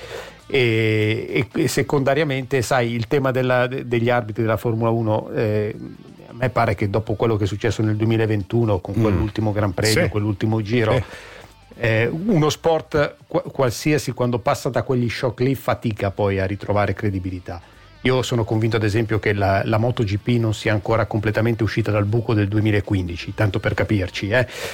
S17: E secondariamente, sai, il tema degli arbitri della Formula 1 a me pare che dopo quello che è successo nel 2021 con quell'ultimo Gran Premio, quell'ultimo giro, uno sport qualsiasi, quando passa da quegli shock lì, fatica poi a ritrovare credibilità. Io sono convinto ad esempio che la MotoGP non sia ancora completamente uscita dal buco del 2015, tanto per capirci,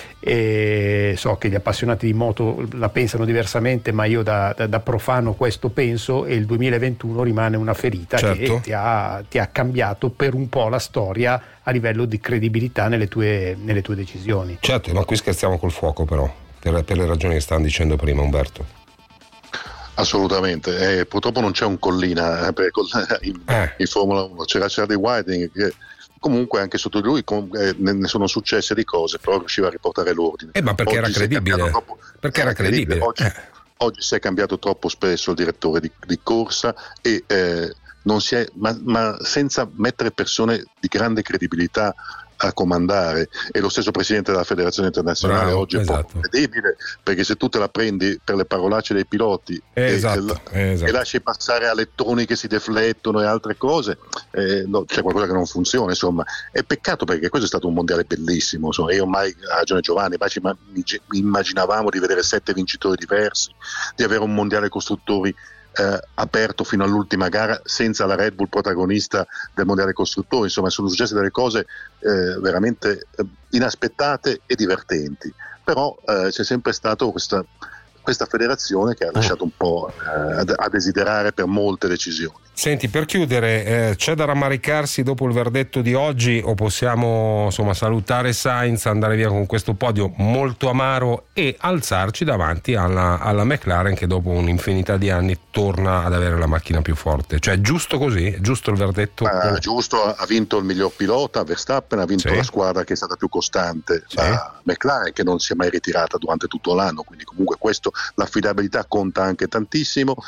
S17: e so che gli appassionati di moto la pensano diversamente, ma io da profano questo penso, e il 2021 rimane una ferita che ti ha cambiato per un po' la storia a livello di credibilità nelle tue decisioni.
S5: Certo, ma qui scherziamo col fuoco, però per le ragioni che stavano dicendo prima Umberto.
S19: Assolutamente, purtroppo non c'è un Collina in Formula 1, c'era Charlie Whiting che comunque anche sotto di lui ne sono successe di cose, però riusciva a riportare l'ordine.
S5: Ma perché era credibile? Perché era credibile.
S19: Oggi si è cambiato troppo spesso il direttore di corsa e non si è, ma senza mettere persone di grande credibilità a comandare, e lo stesso presidente della federazione internazionale oggi è poco credibile, perché se tu te la prendi per le parolacce dei piloti e lasci passare a lettroni che si deflettono e altre cose, c'è qualcosa che non funziona, insomma. È peccato, perché questo è stato un mondiale bellissimo, insomma. E ormai ha ragione Giovanni, immaginavamo di vedere 7 vincitori diversi, di avere un mondiale costruttori aperto fino all'ultima gara senza la Red Bull protagonista del mondiale costruttori. Insomma, sono successe delle cose veramente inaspettate e divertenti, però c'è sempre stato questa federazione che ha lasciato un po' a desiderare per molte decisioni.
S5: Senti, per chiudere, c'è da rammaricarsi dopo il verdetto di oggi, o possiamo salutare Sainz, andare via con questo podio molto amaro e alzarci davanti alla McLaren, che dopo un'infinità di anni torna ad avere la macchina più forte? Cioè, giusto così? È giusto il verdetto?
S19: Giusto, ha vinto il miglior pilota, Verstappen, ha vinto la squadra che è stata più costante, la McLaren, che non si è mai ritirata durante tutto l'anno, quindi comunque questo, l'affidabilità conta anche tantissimo,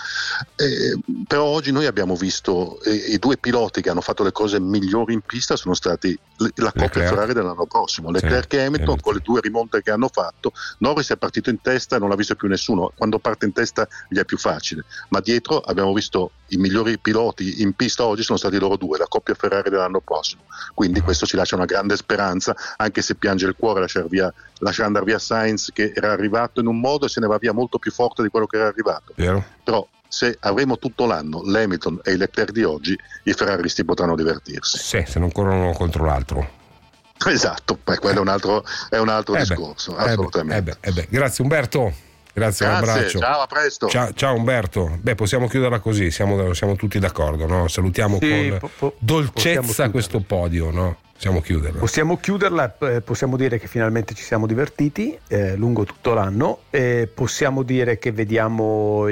S19: però oggi noi abbiamo visto i due piloti che hanno fatto le cose migliori in pista sono stati la coppia Ferrari dell'anno prossimo, Leclerc e Hamilton, con le due rimonte che hanno fatto. Norris è partito in testa e non l'ha visto più nessuno, quando parte in testa gli è più facile, ma dietro abbiamo visto i migliori piloti in pista oggi sono stati loro due, la coppia Ferrari dell'anno prossimo, quindi questo ci lascia una grande speranza, anche se piange il cuore lasciare andare via Sainz, che era arrivato in un modo e se ne va via molto più forte di quello che era arrivato. Però se avremo tutto l'anno l'Hamilton e i Leclerc di oggi, i ferraristi potranno divertirsi.
S5: Se non corrono contro l'altro.
S19: Esatto, quello è un altro discorso, assolutamente.
S5: Grazie Umberto. Grazie, un abbraccio.
S19: Ciao, a presto.
S5: Ciao Umberto. Possiamo chiuderla così, siamo tutti d'accordo, no? Salutiamo con dolcezza questo podio, no? Possiamo chiuderla, possiamo dire che finalmente ci siamo divertiti lungo tutto l'anno, possiamo dire che vediamo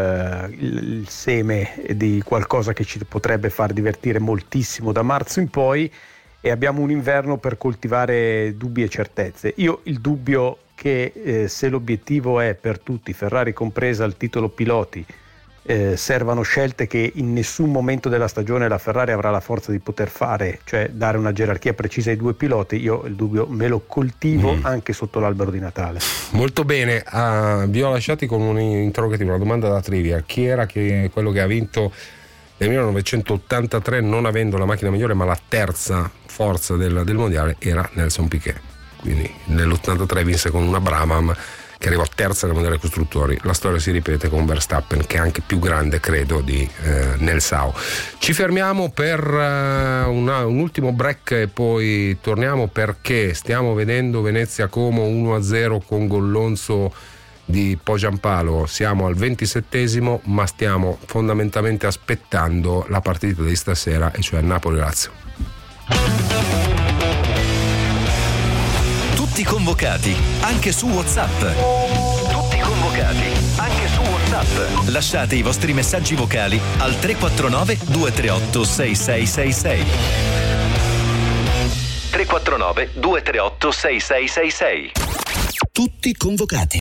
S5: il seme di qualcosa che ci potrebbe far divertire moltissimo da marzo in poi, e abbiamo un inverno per coltivare dubbi e certezze. Io il dubbio che se l'obiettivo è per tutti, Ferrari compresa, il titolo piloti, servano scelte che in nessun momento della stagione la Ferrari avrà la forza di poter fare, cioè dare una gerarchia precisa ai due piloti, io il dubbio me lo coltivo anche sotto l'albero di Natale. Molto bene, vi ho lasciati con un interrogativo, una domanda da trivia: chi era quello che ha vinto nel 1983 non avendo la macchina migliore ma la terza forza del mondiale? Era Nelson Piquet, quindi nell'83 vinse con una Brabham che arrivò terza nel mondiale costruttori. La storia si ripete con Verstappen, che è anche più grande credo di Nelsau. Ci fermiamo per un ultimo break e poi torniamo, perché stiamo vedendo Venezia Como 1-0 con Gollonzo di Pogiampalo. Siamo al 27esimo, ma stiamo fondamentalmente aspettando la partita di stasera, e cioè Napoli-Lazio.
S9: Tutti convocati, anche su WhatsApp. Tutti convocati, anche su WhatsApp. Lasciate i vostri messaggi vocali al 349 238 6666. 349 238 6666.
S20: Tutti convocati.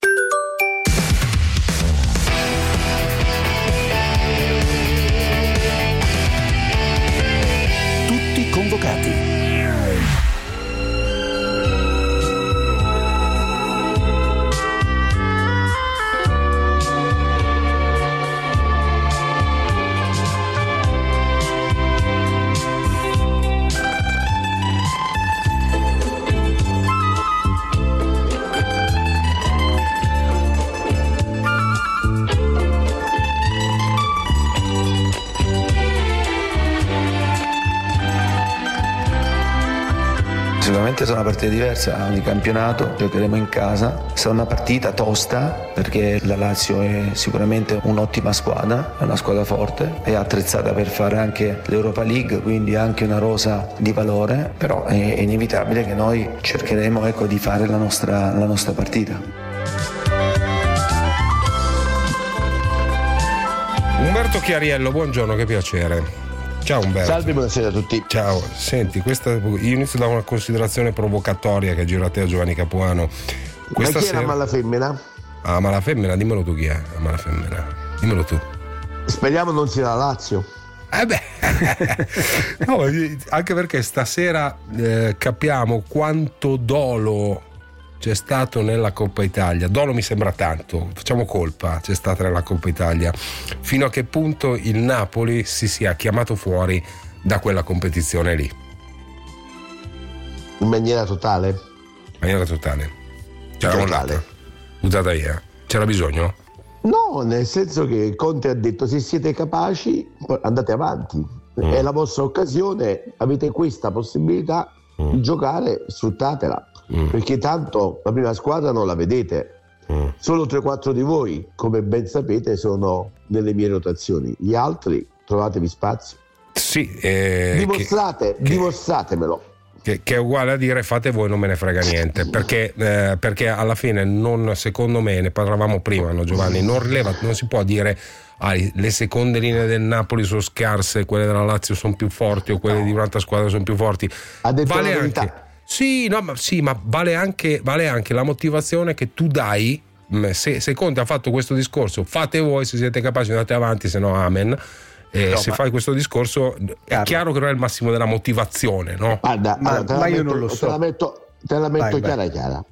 S20: Tutti convocati.
S21: Sicuramente sarà una partita diversa di campionato, giocheremo in casa, sarà una partita tosta perché la Lazio è sicuramente un'ottima squadra, è una squadra forte, è attrezzata per fare anche l'Europa League, quindi anche una rosa di valore, però è inevitabile che noi cercheremo di fare la nostra partita.
S5: Umberto Chiariello, buongiorno, che piacere. Ciao Umberto.
S22: Salve, buonasera a tutti.
S5: Ciao, senti, io inizio da una considerazione provocatoria che giro a te, a Giovanni Capuano.
S22: Ma chi era Malafemmina?
S5: Malafemmina, dimmelo tu chi è Malafemmina, dimmelo tu.
S22: Speriamo non sia la Lazio.
S5: No, anche perché stasera capiamo quanto dolo c'è stato nella Coppa Italia. Dolo mi sembra tanto, facciamo colpa, c'è stata nella Coppa Italia. Fino a che punto il Napoli si sia chiamato fuori da quella competizione lì?
S22: In maniera totale?
S5: In maniera totale. C'era mollata. Buttata via. C'era bisogno?
S22: No, nel senso che Conte ha detto: se siete capaci andate avanti, è la vostra occasione, avete questa possibilità di giocare, sfruttatela. Perché tanto la prima squadra non la vedete, solo 3-4 di voi, come ben sapete, sono nelle mie rotazioni, gli altri trovatevi spazio.
S5: Sì,
S22: dimostratemelo.
S5: Che è uguale a dire fate voi, non me ne frega niente, perché alla fine secondo me, ne parlavamo prima, no, Giovanni, non si può dire le seconde linee del Napoli sono scarse, quelle della Lazio sono più forti o quelle di un'altra squadra sono più forti.
S22: Ha detto la verità.
S5: Ma vale anche la motivazione che tu dai. Se Conte ha fatto questo discorso, fate voi, se siete capaci andate avanti, se no amen. Fai questo discorso, è chiaro che non è il massimo della motivazione, no?
S22: Guarda,
S6: ma io non lo so.
S22: Te la metto chiara.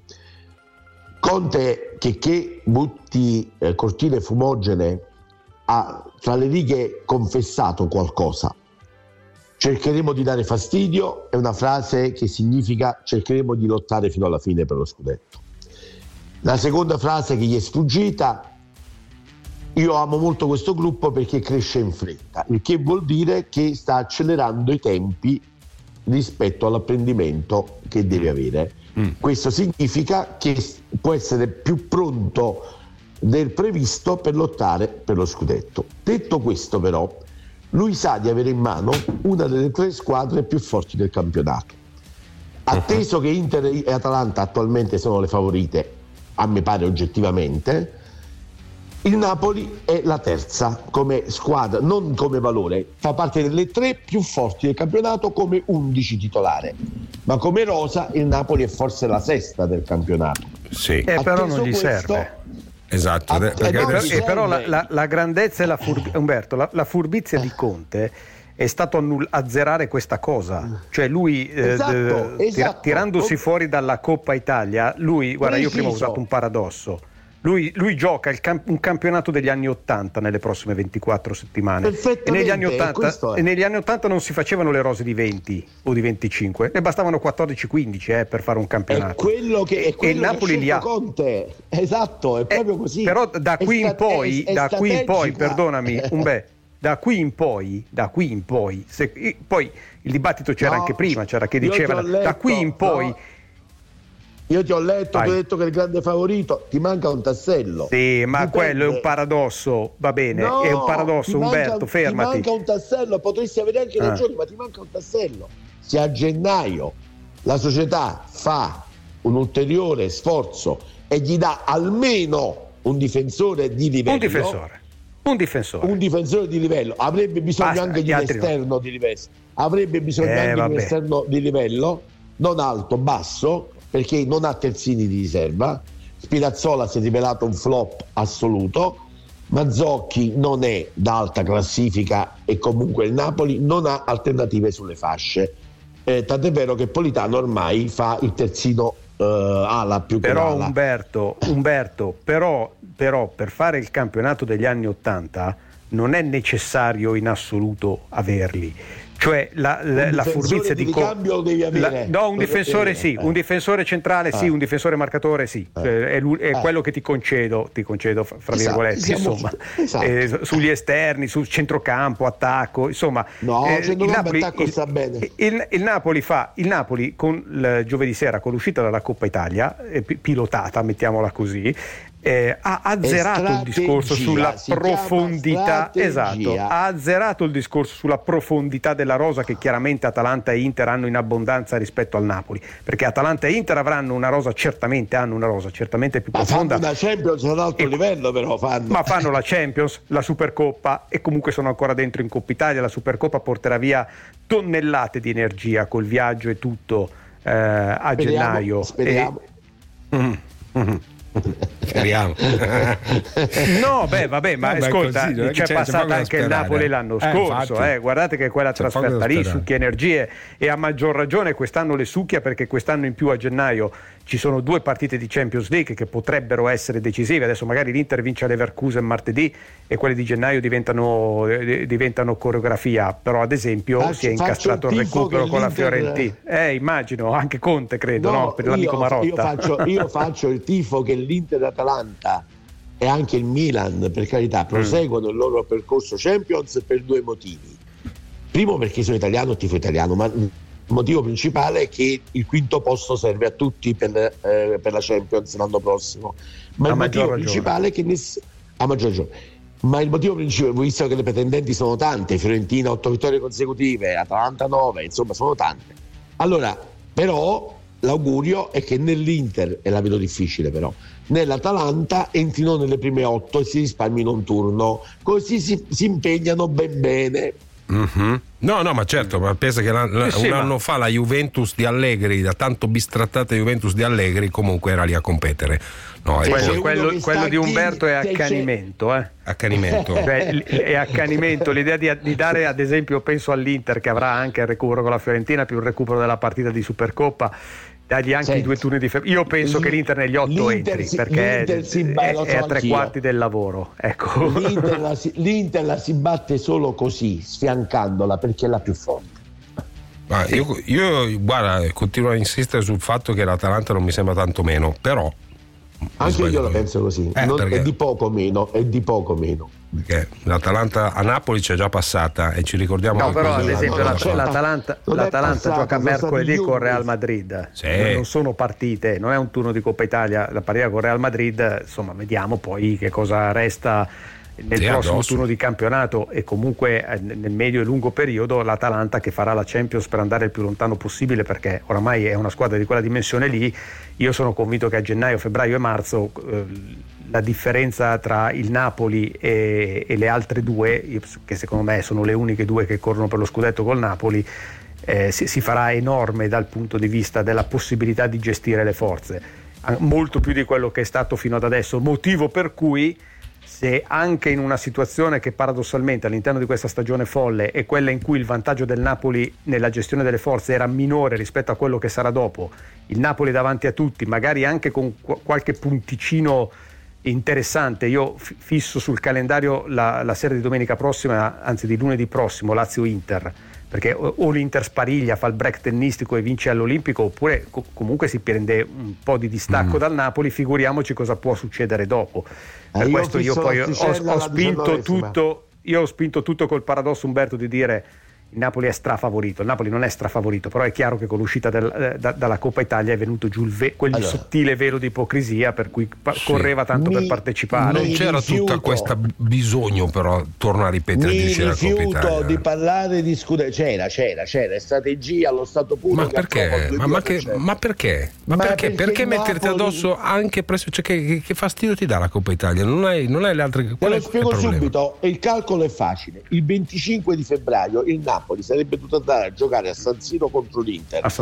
S22: Conte che butti cortine fumogene ha tra le righe confessato qualcosa. Cercheremo di dare fastidio è una frase che significa cercheremo di lottare fino alla fine per lo scudetto. La seconda frase che gli è sfuggita: io amo molto questo gruppo perché cresce in fretta, il che vuol dire che sta accelerando i tempi rispetto all'apprendimento che deve avere. Questo significa che può essere più pronto del previsto per lottare per lo scudetto. Detto questo, però, lui sa di avere in mano una delle 3 squadre più forti del campionato. Atteso che Inter e Atalanta attualmente sono le favorite, a me pare oggettivamente, il Napoli è la terza come squadra, non come valore, fa parte delle 3 più forti del campionato come 11 titolare, ma come rosa il Napoli è forse la sesta del campionato.
S5: Sì.
S6: Però non gli serve.
S5: Esatto,
S6: però la grandezza e Umberto, la furbizia di Conte è stato azzerare questa cosa, cioè lui tirandosi fuori dalla Coppa Italia, guarda, io prima ho usato un paradosso. Lui gioca un campionato degli anni 80 nelle prossime 24 settimane e negli anni 80 non si facevano le rose di 20 o di 25, ne bastavano 14-15 per fare un campionato.
S22: È quello che
S6: il Napoli li ha.
S22: Conte. Esatto, è proprio così.
S6: Però da qui in poi, perdonami, da qui in poi, poi il dibattito c'era anche prima, c'era chi diceva da qui in poi.
S22: Io ti ho letto, ti ho detto che è il grande favorito, ti manca un tassello.
S6: Sì, ma quello è un paradosso, va bene, è un paradosso, Umberto, fermati.
S22: Ti manca un tassello, potresti avere anche ragione, ma ti manca un tassello. Se a gennaio la società fa un ulteriore sforzo e gli dà almeno un difensore di livello.
S6: Un difensore di livello, avrebbe bisogno anche di un esterno di livello. Avrebbe bisogno anche di un esterno di livello, non alto, basso, perché non ha terzini di riserva. Spirazzola si è rivelato un flop assoluto, Mazzocchi non è da alta classifica e comunque il Napoli non ha alternative sulle fasce, tant'è vero che Politano ormai fa il terzino ala più che però
S22: ala.
S6: Umberto, però per fare il campionato degli anni 80 non è necessario in assoluto averli. Cioè la furbizia di
S22: ricambio devi avere.
S6: No, un difensore sì, un difensore centrale sì, un difensore marcatore sì. È quello che ti concedo fra virgolette, insomma. Sugli esterni, sul centrocampo, attacco, insomma.
S22: No, centrocampo attacco sta bene.
S6: Il Napoli con il giovedì sera, con l'uscita dalla Coppa Italia, pilotata, mettiamola così, ha azzerato il discorso sulla profondità. Esatto, ha azzerato il discorso sulla profondità della rosa che chiaramente Atalanta e Inter hanno in abbondanza rispetto al Napoli, perché Atalanta e Inter avranno una rosa certamente più profonda.
S22: Ma fanno la Champions ad alto livello, però
S6: ma fanno la Champions, la Supercoppa, e comunque sono ancora dentro in Coppa Italia. La Supercoppa porterà via tonnellate di energia col viaggio e tutto a gennaio.
S22: Speriamo.
S5: Speriamo.
S6: No, vabbè, ma ascolta, c'è passato anche il Napoli l'anno scorso, guardate che quella trasferta lì succhia energie, e a maggior ragione quest'anno le succhia, perché quest'anno in più a gennaio ci sono 2 partite di Champions League che potrebbero essere decisive. Adesso magari l'Inter vince a Leverkusen martedì e quelle di gennaio diventano coreografia, però ad esempio si è incastrato il recupero con la Fiorentina, immagino anche Conte, credo, per l'amico Marotta.
S22: Io faccio il tifo che l'Inter, l'Atalanta e anche il Milan, per carità, proseguono il loro percorso Champions per 2 motivi. Primo, perché sono italiano, tifo italiano, ma il motivo principale è che il quinto posto serve a tutti per la Champions l'anno prossimo. Ma il motivo principale è che a maggior ragione. Ma il motivo principale, visto che le pretendenti sono tante, Fiorentina 8 vittorie consecutive, Atalanta 9, insomma sono tante. Allora, però l'augurio è che nell'Inter, e la vedo difficile però, nell'Atalanta entrino nelle prime 8 e si risparmino un turno, così si impegnano ben bene.
S5: Mm-hmm. No, ma certo, ma pensa che un anno fa la Juventus di Allegri, la tanto bistrattata Juventus di Allegri, comunque era lì a competere. No,
S6: quello di Umberto è accanimento,
S5: accanimento.
S6: Cioè, è accanimento l'idea di dare, ad esempio, penso all'Inter che avrà anche il recupero con la Fiorentina più il recupero della partita di Supercoppa, dagli anche i 2 turni di io penso che l'Inter negli 8 entri, perché è a 3/4 del lavoro, ecco.
S22: L'Inter la si batte solo così, sfiancandola, perché è la più forte.
S5: Ma io guarda, continuo a insistere sul fatto che l'Atalanta non mi sembra tanto meno, però
S22: anche io la penso così, è di poco meno.
S5: Perché l'Atalanta a Napoli c'è già passata e ci ricordiamo.
S6: No, però ad esempio l'Atalanta gioca mercoledì con Real Madrid.
S5: Sì.
S6: Non sono partite, non è un turno di Coppa Italia, la partita con Real Madrid, insomma, vediamo poi che cosa resta nel prossimo turno di campionato, e comunque nel medio e lungo periodo l'Atalanta che farà la Champions per andare il più lontano possibile, perché oramai è una squadra di quella dimensione lì. Io sono convinto che a gennaio, febbraio e marzo la differenza tra il Napoli e le altre 2, che secondo me sono le uniche 2 che corrono per lo scudetto col Napoli, si farà enorme dal punto di vista della possibilità di gestire le forze, molto più di quello che è stato fino ad adesso, motivo per cui, se anche in una situazione che paradossalmente all'interno di questa stagione folle è quella in cui il vantaggio del Napoli nella gestione delle forze era minore rispetto a quello che sarà dopo, il Napoli davanti a tutti, magari anche con qualche punticino interessante, io fisso sul calendario la sera di domenica prossima, anzi di lunedì prossimo, Lazio-Inter, perché o l'Inter spariglia, fa il break tennistico e vince all'Olimpico, oppure comunque si prende un po' di distacco dal Napoli, figuriamoci cosa può succedere dopo. Per questo io poi ho spinto tutto col paradosso, Umberto, di dire il Napoli è strafavorito. Il Napoli non è strafavorito, però è chiaro che con l'uscita dalla Coppa Italia è venuto giù quel sottile velo di ipocrisia per cui correva tanto per partecipare.
S5: Non c'era tutta questa bisogno, però torno a ripetere,
S22: mi rifiuto di parlare di scudetto. C'era strategia allo stato puro.
S5: Ma perché? Ma perché? Perché metterti addosso anche presso, cioè, che fastidio ti dà la Coppa Italia? Non hai le altre.
S22: Te lo spiego subito, il calcolo è facile. Il 25 di febbraio il Napoli sarebbe dovuto andare a giocare a San Siro contro l'Inter al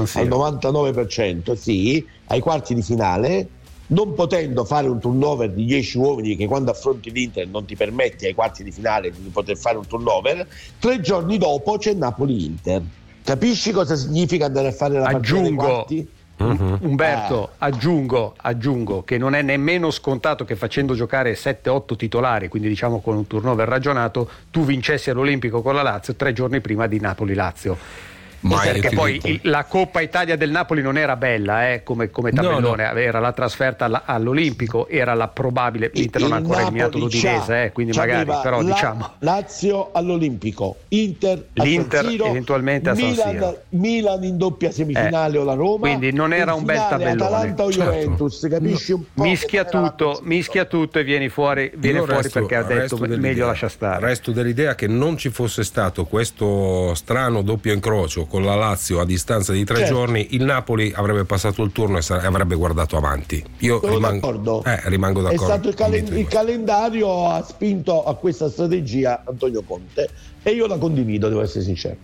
S22: 99%, sì, ai quarti di finale, non potendo fare un turnover di 10 uomini che quando affronti l'Inter non ti permetti ai quarti di finale di poter fare un turnover. 3 giorni dopo c'è Napoli-Inter. Capisci cosa significa andare a fare la partita dei quarti?
S6: Umberto, aggiungo che non è nemmeno scontato che facendo giocare 7-8 titolari, quindi diciamo con un turnover ragionato, tu vincessi all'Olimpico con la Lazio 3 giorni prima di Napoli-Lazio. Perché poi la Coppa Italia del Napoli non era bella come tabellone, era la trasferta all'Olimpico, era la probabile, l'Inter non ha ancora eliminato l'Udinese, quindi magari, però diciamo
S22: Lazio all'Olimpico, L'Inter
S6: San Siro, eventualmente a San Siro,
S22: Milan in doppia semifinale o la Roma,
S6: quindi non era un bel tabellone.
S22: Atalanta o Juventus, capisci un po'?
S6: Mischia tutto e viene fuori perché ha detto meglio lascia stare.
S5: Resto dell'idea che non ci fosse stato questo strano doppio incrocio con la Lazio a distanza di 3 giorni, il Napoli avrebbe passato il turno e avrebbe guardato avanti. Io rimango d'accordo.
S22: È stato il calendario ha spinto a questa strategia Antonio Conte e io la condivido, devo essere sincero.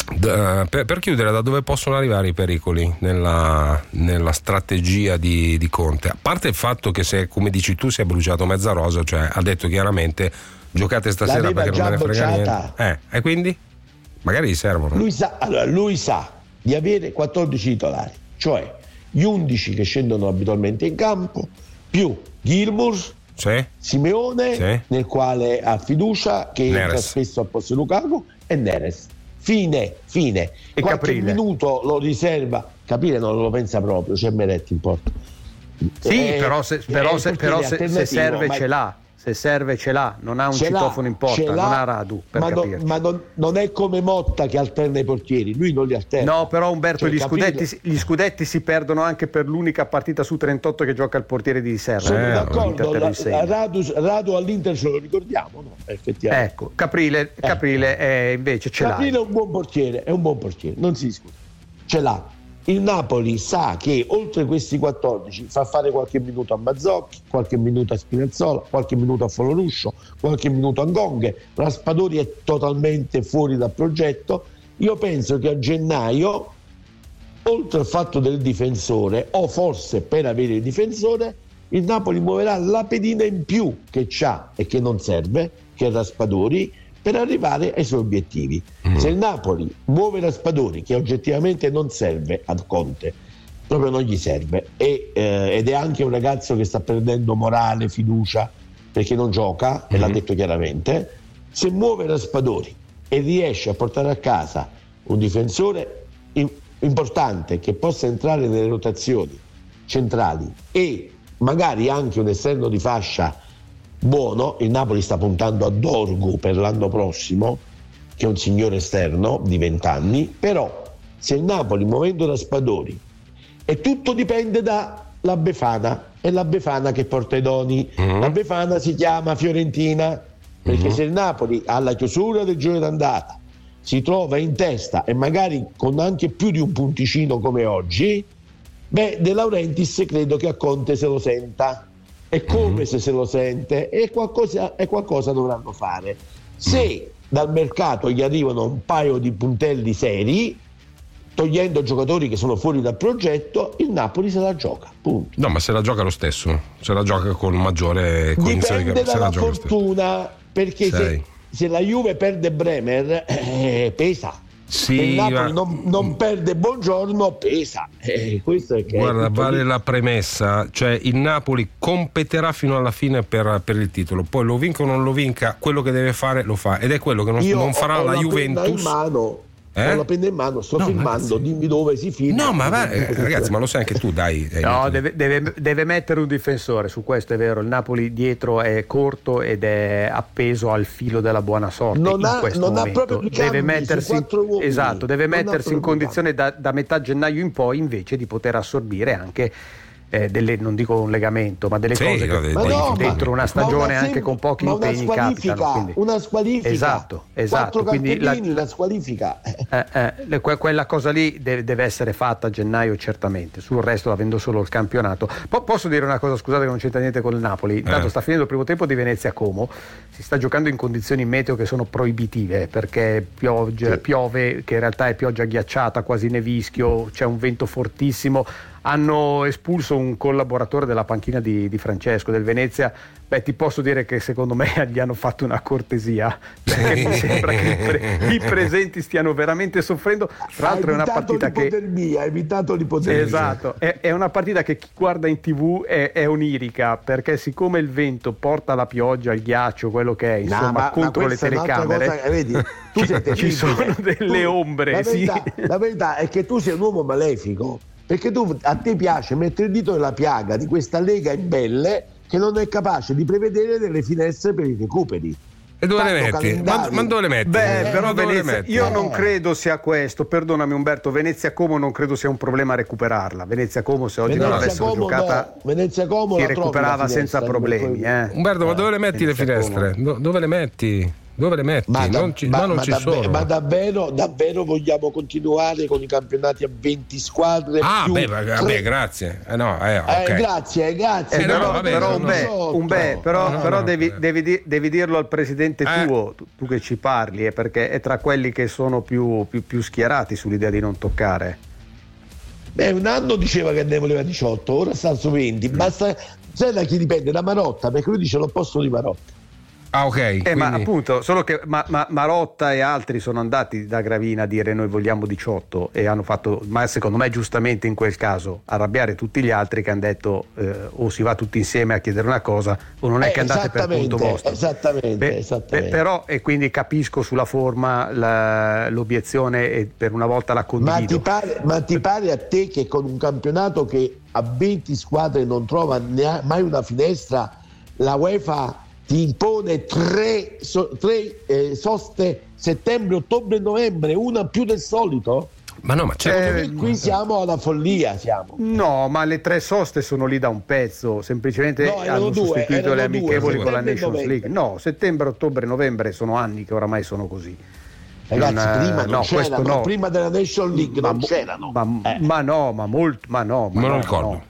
S5: Per chiudere, da dove possono arrivare i pericoli nella strategia di Conte? A parte il fatto che, se come dici tu, si è bruciato mezza rosa, cioè ha detto chiaramente giocate stasera perché non me ne frega niente. E quindi? Magari gli servono.
S22: Lui sa di avere 14 titolari, cioè gli 11 che scendono abitualmente in campo, più Gilmour, Simeone, nel quale ha fiducia, che entra spesso al posto di Lukaku, e Neres. Fine. E qualche Caprile. Minuto lo riserva. Capire non lo pensa proprio, c'è Meretti in porta.
S6: Sì, però se serve ce l'ha. Se serve ce l'ha, non ha un citofono in porta, non ha Radu,
S22: ma non è come Motta che alterna i portieri, lui non li alterna.
S6: No, però Umberto, gli scudetti si perdono anche per l'unica partita su 38 che gioca il portiere di riserva.
S22: Sono d'accordo, Radu all'Inter ce lo ricordiamo, no? Effettivamente.
S6: Ecco, Caprile invece ce l'ha.
S22: Caprile è un buon portiere, non si discute, ce l'ha. Il Napoli sa che oltre questi 14 fa fare qualche minuto a Mazzocchi, qualche minuto a Spinazzola, qualche minuto a Foloruscio, qualche minuto a Gonghe. Raspadori è totalmente fuori dal progetto. Io penso che a gennaio, oltre al fatto del difensore, o forse per avere il difensore, il Napoli muoverà la pedina in più che c'ha e che non serve, che è Raspadori, per arrivare ai suoi obiettivi. Se il Napoli muove Raspadori, che oggettivamente non serve a Conte, proprio non gli serve, ed è anche un ragazzo che sta perdendo morale, fiducia, perché non gioca, e l'ha detto chiaramente. Se muove Raspadori e riesce a portare a casa un difensore importante che possa entrare nelle rotazioni centrali e magari anche un esterno di fascia buono, il Napoli sta puntando a Dorgu per l'anno prossimo, che è un signore esterno di 20 anni, però se il Napoli muovendo Raspadori, e tutto dipende dalla Befana, è la Befana che porta i doni. La Befana si chiama Fiorentina, perché se il Napoli alla chiusura del giro d'andata si trova in testa e magari con anche più di un punticino come oggi, De Laurentiis credo che a Conte se lo senta. È come se lo sente, e qualcosa dovranno fare. Se dal mercato gli arrivano un paio di puntelli seri, togliendo giocatori che sono fuori dal progetto, il Napoli se la gioca, punto.
S5: No, ma se la gioca lo stesso, se la gioca con maggiore cognizione.
S22: Dipende dalla fortuna, perché se la Juve perde Bremer, pesa.
S5: Sì,
S22: il Napoli non perde Buongiorno, pesa. Questo è che
S5: guarda, vale la premessa, cioè il Napoli competerà fino alla fine per il titolo, poi lo vinca o non lo vinca, quello che deve fare lo fa, ed è quello che non farà la Juventus.
S22: Ho la penna in mano, sto filmando, ragazzi. Dimmi dove si filma.
S5: No, ma ragazzi, ma lo sai anche tu, dai.
S6: No, deve mettere un difensore, su questo è vero. Il Napoli dietro è corto ed è appeso al filo della buona sorte. Non ha proprio
S22: deve mettersi
S6: in condizione da metà gennaio in poi invece di poter assorbire anche non dico un legamento, ma delle cose che dentro una stagione anche con pochi impegni capitano.
S22: Una squalifica.
S6: Esatto.
S22: 4 cartellini, la squalifica.
S6: Quella cosa lì deve essere fatta a gennaio certamente, sul resto avendo solo il campionato. Posso dire una cosa, scusate che non c'entra niente con il Napoli, intanto sta finendo il primo tempo di Venezia Como, si sta giocando in condizioni meteo che sono proibitive, perché piove, che in realtà è pioggia ghiacciata, quasi nevischio, c'è un vento fortissimo. hanno espulso un collaboratore della panchina di Francesco del Venezia. Beh, ti posso dire che secondo me gli hanno fatto una cortesia, perché mi sembra che i presenti stiano veramente soffrendo. Tra l'altro è una partita che
S22: ha evitato l'ipotermia.
S6: Esatto, è una partita che chi guarda in TV è onirica, perché siccome il vento porta la pioggia, il ghiaccio, quello che è, insomma, contro le telecamere,
S22: cosa, vedi, tu sei
S6: ci sono delle ombre.
S22: La verità è che tu sei un uomo malefico, perché a te piace mettere il dito nella piaga di questa Lega imbelle che non è capace di prevedere delle finestre per i recuperi.
S5: E dove le metti? Ma dove le metti?
S6: Beh, però Venezia, io non credo sia questo, perdonami Umberto, Venezia Como non credo sia un problema recuperarla. Venezia Como, se oggi non l'avessero giocata,
S22: Venezia Como
S6: si recuperava senza problemi.
S5: Umberto, ma dove le metti le finestre? Dove le metti? Dove le metti? Non ci sono.
S22: Ma davvero vogliamo continuare con i campionati a 20 squadre?
S5: Grazie. Okay.
S22: Grazie.
S6: Però devi dirlo al presidente tuo, tu che ci parli, perché è tra quelli che sono più schierati sull'idea di non toccare.
S22: Un anno diceva che ne voleva 18, ora sta su 20. Basta, sai da chi dipende? Da Marotta, perché lui dice l'opposto di Marotta.
S5: Ah, ok.
S6: Ma appunto, solo che Marotta e altri sono andati da Gravina a dire noi vogliamo 18 e hanno fatto, ma secondo me giustamente in quel caso, arrabbiare tutti gli altri che hanno detto o si va tutti insieme a chiedere una cosa o non è che andate per conto vostro.
S22: Esattamente.
S6: Però, e quindi capisco sulla forma l'obiezione e per una volta la condivido.
S22: Ma ti pare a te che con un campionato che a 20 squadre non trova mai una finestra, la UEFA ti impone tre soste settembre, ottobre e novembre, una più del solito?
S5: Ma no, ma certo.
S22: Qui siamo alla follia.
S6: No, ma le 3 soste sono lì da un pezzo, semplicemente hanno sostituito le amichevoli con la Nations League. No, settembre, ottobre, novembre sono anni che oramai sono così.
S22: Ragazzi, prima non c'erano, prima della National League non c'erano.
S6: Ma non ricordo.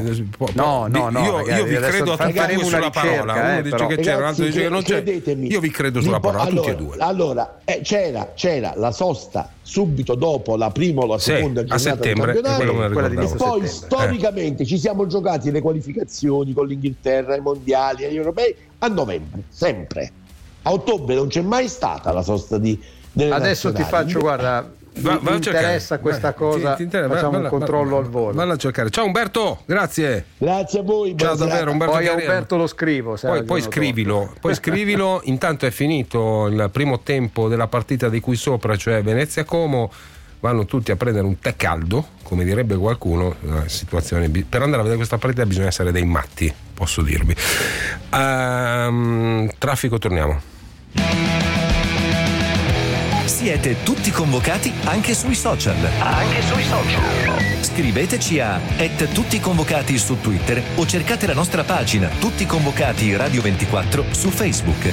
S5: Io vi credo a tutti e due sulla parola. Uno dice che c'era, l'altro dice che non c'è. Io vi credo sulla parola, tutti e due.
S22: Allora, c'era la sosta subito dopo la prima o la seconda giornata del campionato. Poi storicamente ci siamo giocati le qualificazioni con l'Inghilterra, i mondiali, gli europei a novembre, sempre. A ottobre non c'è mai stata la sosta
S6: Adesso ti faccio, guarda, mi interessa questa cosa, facciamo un controllo al volo.
S5: Valla a cercare. Ciao Umberto, grazie.
S22: Grazie a voi.
S5: Ciao davvero Umberto.
S6: Poi a Umberto lo scrivo.
S5: Poi scrivilo. Intanto è finito il primo tempo della partita di qui sopra, cioè Venezia Como. Vanno tutti a prendere un tè caldo, come direbbe qualcuno. Situazione, per andare a vedere questa partita bisogna essere dei matti, posso dirvi. Traffico, torniamo.
S9: Siete tutti convocati anche sui social. Scriveteci a @tutticonvocati su Twitter o cercate la nostra pagina Tutti Convocati Radio 24 su Facebook.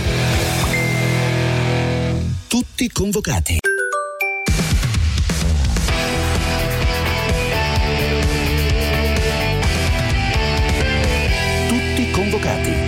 S20: Tutti convocati. Tutti convocati.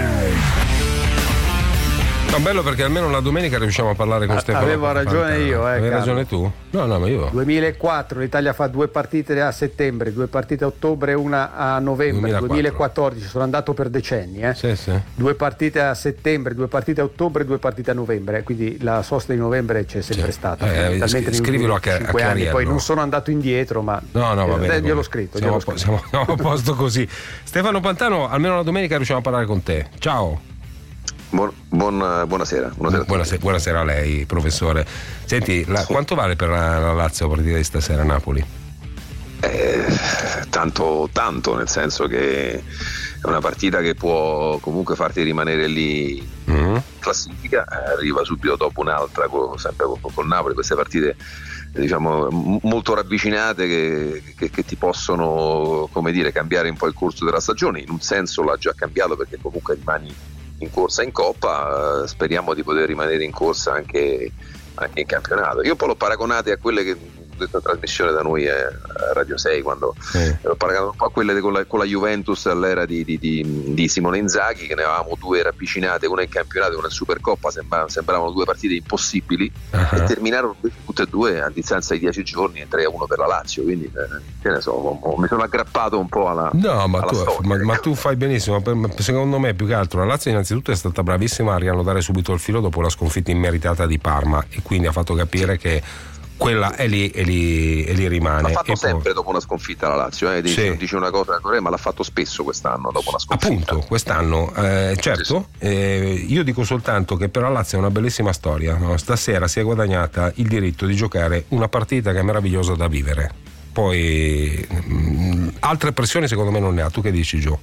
S5: Bello perché almeno la domenica riusciamo a parlare con Stefano.
S6: Avevo ragione io.
S5: Avevi ragione tu? No, ma io.
S6: 2004 l'Italia fa 2 partite a settembre, 2 partite a ottobre, una a novembre. 2014 sono andato per decenni.
S5: Sì.
S6: 2 partite a settembre, 2 partite a ottobre, 2 partite a novembre. Quindi la sosta di novembre c'è sempre stata.
S5: Scrivilo a Chiariello.
S6: Poi non sono andato indietro, ma
S5: no, va bene.
S6: Gliel'ho scritto.
S5: Siamo a posto così. Stefano Pantano, almeno la domenica riusciamo a parlare con te. Ciao.
S3: Buonasera.
S5: Buonasera a lei, professore. Senti, quanto vale per la Lazio la partita di stasera a Napoli?
S3: Tanto, nel senso che è una partita che può comunque farti rimanere lì in classifica, arriva subito dopo un'altra sempre con Napoli, queste partite diciamo molto ravvicinate che ti possono, come dire, cambiare un po' il corso della stagione. In un senso l'ha già cambiato, perché comunque rimani in corsa in Coppa, speriamo di poter rimanere in corsa anche in campionato. Io poi l'ho paragonate a quelle che detto in trasmissione da noi a Radio 6, quando ho paragonato un po' a quelle con la Juventus all'era di Simone Inzaghi, che ne avevamo due ravvicinate, una in campionato e una in Supercoppa, sembravano due partite impossibili, e terminarono tutte e due a distanza di 10 giorni e 3-1 per la Lazio, quindi che ne so, mi sono aggrappato un po' alla storia.
S5: Ma tu fai benissimo. Secondo me, più che altro, la Lazio innanzitutto è stata bravissima a riannodare subito il filo dopo la sconfitta immeritata di Parma, e quindi ha fatto capire che quella è lì e lì rimane. L'ha
S3: fatto sempre dopo una sconfitta la Lazio, dice una cosa, ma l'ha fatto spesso quest'anno dopo una sconfitta.
S5: Appunto, quest'anno, certo. Io dico soltanto che per la Lazio è una bellissima storia, no? Stasera si è guadagnata il diritto di giocare una partita che è meravigliosa da vivere. Poi altre pressioni secondo me non ne ha. Tu che dici, Gio?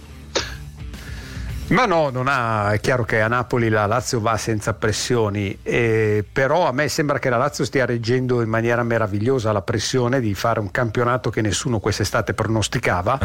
S6: Ma no, non ha. È chiaro che a Napoli la Lazio va senza pressioni, però a me sembra che la Lazio stia reggendo in maniera meravigliosa la pressione di fare un campionato che nessuno quest'estate pronosticava,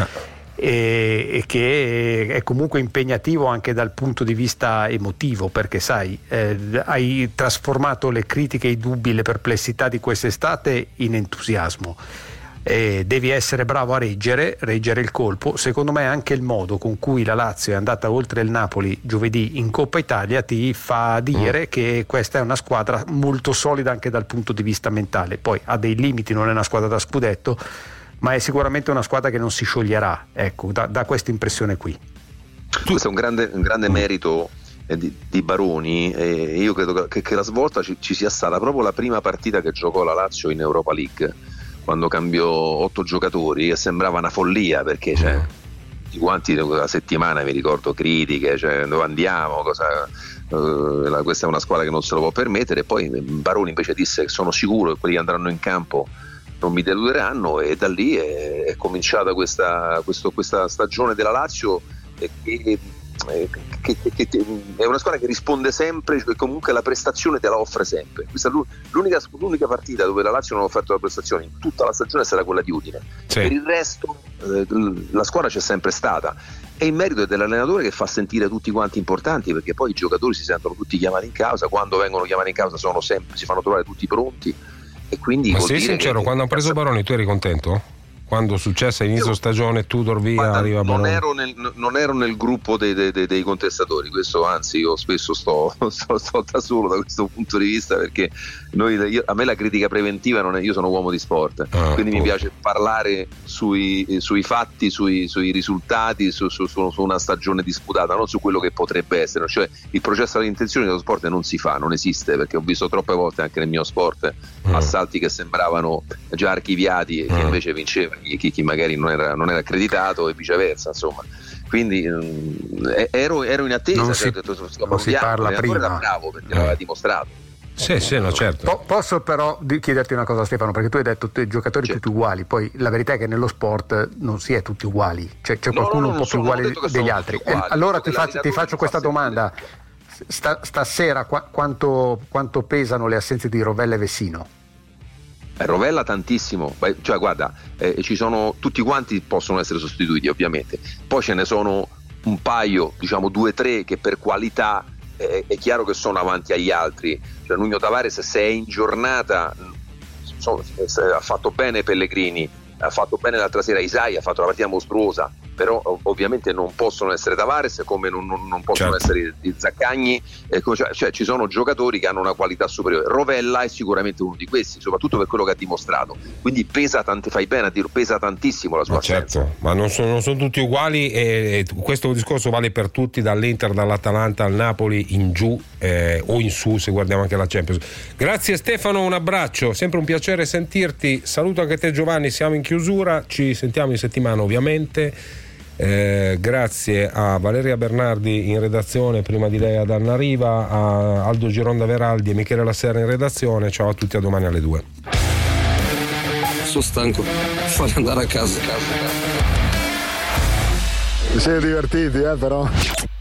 S6: e che è comunque impegnativo anche dal punto di vista emotivo, perché sai, hai trasformato le critiche, i dubbi, le perplessità di quest'estate in entusiasmo. Devi essere bravo a reggere il colpo. Secondo me anche il modo con cui la Lazio è andata oltre il Napoli giovedì in Coppa Italia ti fa dire che questa è una squadra molto solida anche dal punto di vista mentale. Poi ha dei limiti, non è una squadra da scudetto, ma è sicuramente una squadra che non si scioglierà, ecco, da questa impressione qui.
S3: Questo è un grande merito di Baroni, io credo che la svolta ci sia stata proprio la prima partita che giocò la Lazio in Europa League, quando cambiò 8 giocatori, e sembrava una follia, perché tutti quanti la settimana, mi ricordo, critiche, dove andiamo, questa è una squadra che non se lo può permettere. E poi Baroni invece disse che sono sicuro che quelli che andranno in campo non mi deluderanno, e da lì è cominciata questa stagione della Lazio, che è una squadra che risponde sempre, e comunque la prestazione te la offre sempre. Questa è l'unica partita dove la Lazio non ha offerto la prestazione in tutta la stagione, sarà quella di Udine. Per il resto la squadra c'è sempre stata, e il merito è dell'allenatore, che fa sentire tutti quanti importanti, perché poi i giocatori si sentono tutti chiamati in causa. Quando vengono chiamati in causa si fanno trovare tutti pronti, e quindi
S5: ma sei sincero, quando hanno preso Baroni tu eri contento? Quando successe inizio stagione, Tudor via, arriva Baroni.
S3: Non ero nel gruppo dei contestatori, questo, anzi, io spesso sto da solo da questo punto di vista, perché a me la critica preventiva non è, io sono uomo di sport, quindi mi piace parlare sui fatti, sui risultati, su una stagione disputata, non su quello che potrebbe essere. Cioè, il processo alle intenzioni dello sport non si fa, non esiste, perché ho visto troppe volte anche nel mio sport assalti che sembravano già archiviati e che invece vinceva chi magari non era accreditato, e viceversa, insomma. Quindi ero in attesa,
S6: non si parla prima,
S3: era bravo perché l'aveva dimostrato.
S5: Sì, no, certo.
S6: Posso però chiederti una cosa, Stefano, perché tu hai detto giocatori tutti uguali, poi la verità è che nello sport non si è tutti uguali, c'è qualcuno un po' più uguale degli altri. Allora ti faccio questa domanda: stasera quanto pesano le assenze di Rovella e Vessino?
S3: Rovella tantissimo, cioè guarda, ci sono, tutti quanti possono essere sostituiti ovviamente, poi ce ne sono un paio, diciamo 2-3 che per qualità è chiaro che sono avanti agli altri. Cioè Nuno Tavares, se è in giornata, ha fatto bene Pellegrini, ha fatto bene l'altra sera Isai, ha fatto una partita mostruosa, però ovviamente non possono essere Tavares, come non possono essere i Zaccagni, cioè ci sono giocatori che hanno una qualità superiore. Rovella è sicuramente uno di questi, soprattutto per quello che ha dimostrato, quindi pesa fai bene a dire, pesa tantissimo la sua assenza.
S5: Certo, ma non sono tutti uguali, e questo discorso vale per tutti, dall'Inter, dall'Atalanta al Napoli, in giù o in su, se guardiamo anche la Champions. Grazie Stefano, un abbraccio, sempre un piacere sentirti. Saluto anche te Giovanni, siamo in chiusura, ci sentiamo in settimana ovviamente. Grazie a Valeria Bernardi in redazione, prima di lei ad Anna Riva, a Aldo Gironda Veraldi e Michele Laserra in redazione. Ciao a tutti, a domani alle 2.
S4: Sono stanco, fate andare a casa.
S14: Vi siete divertiti, però?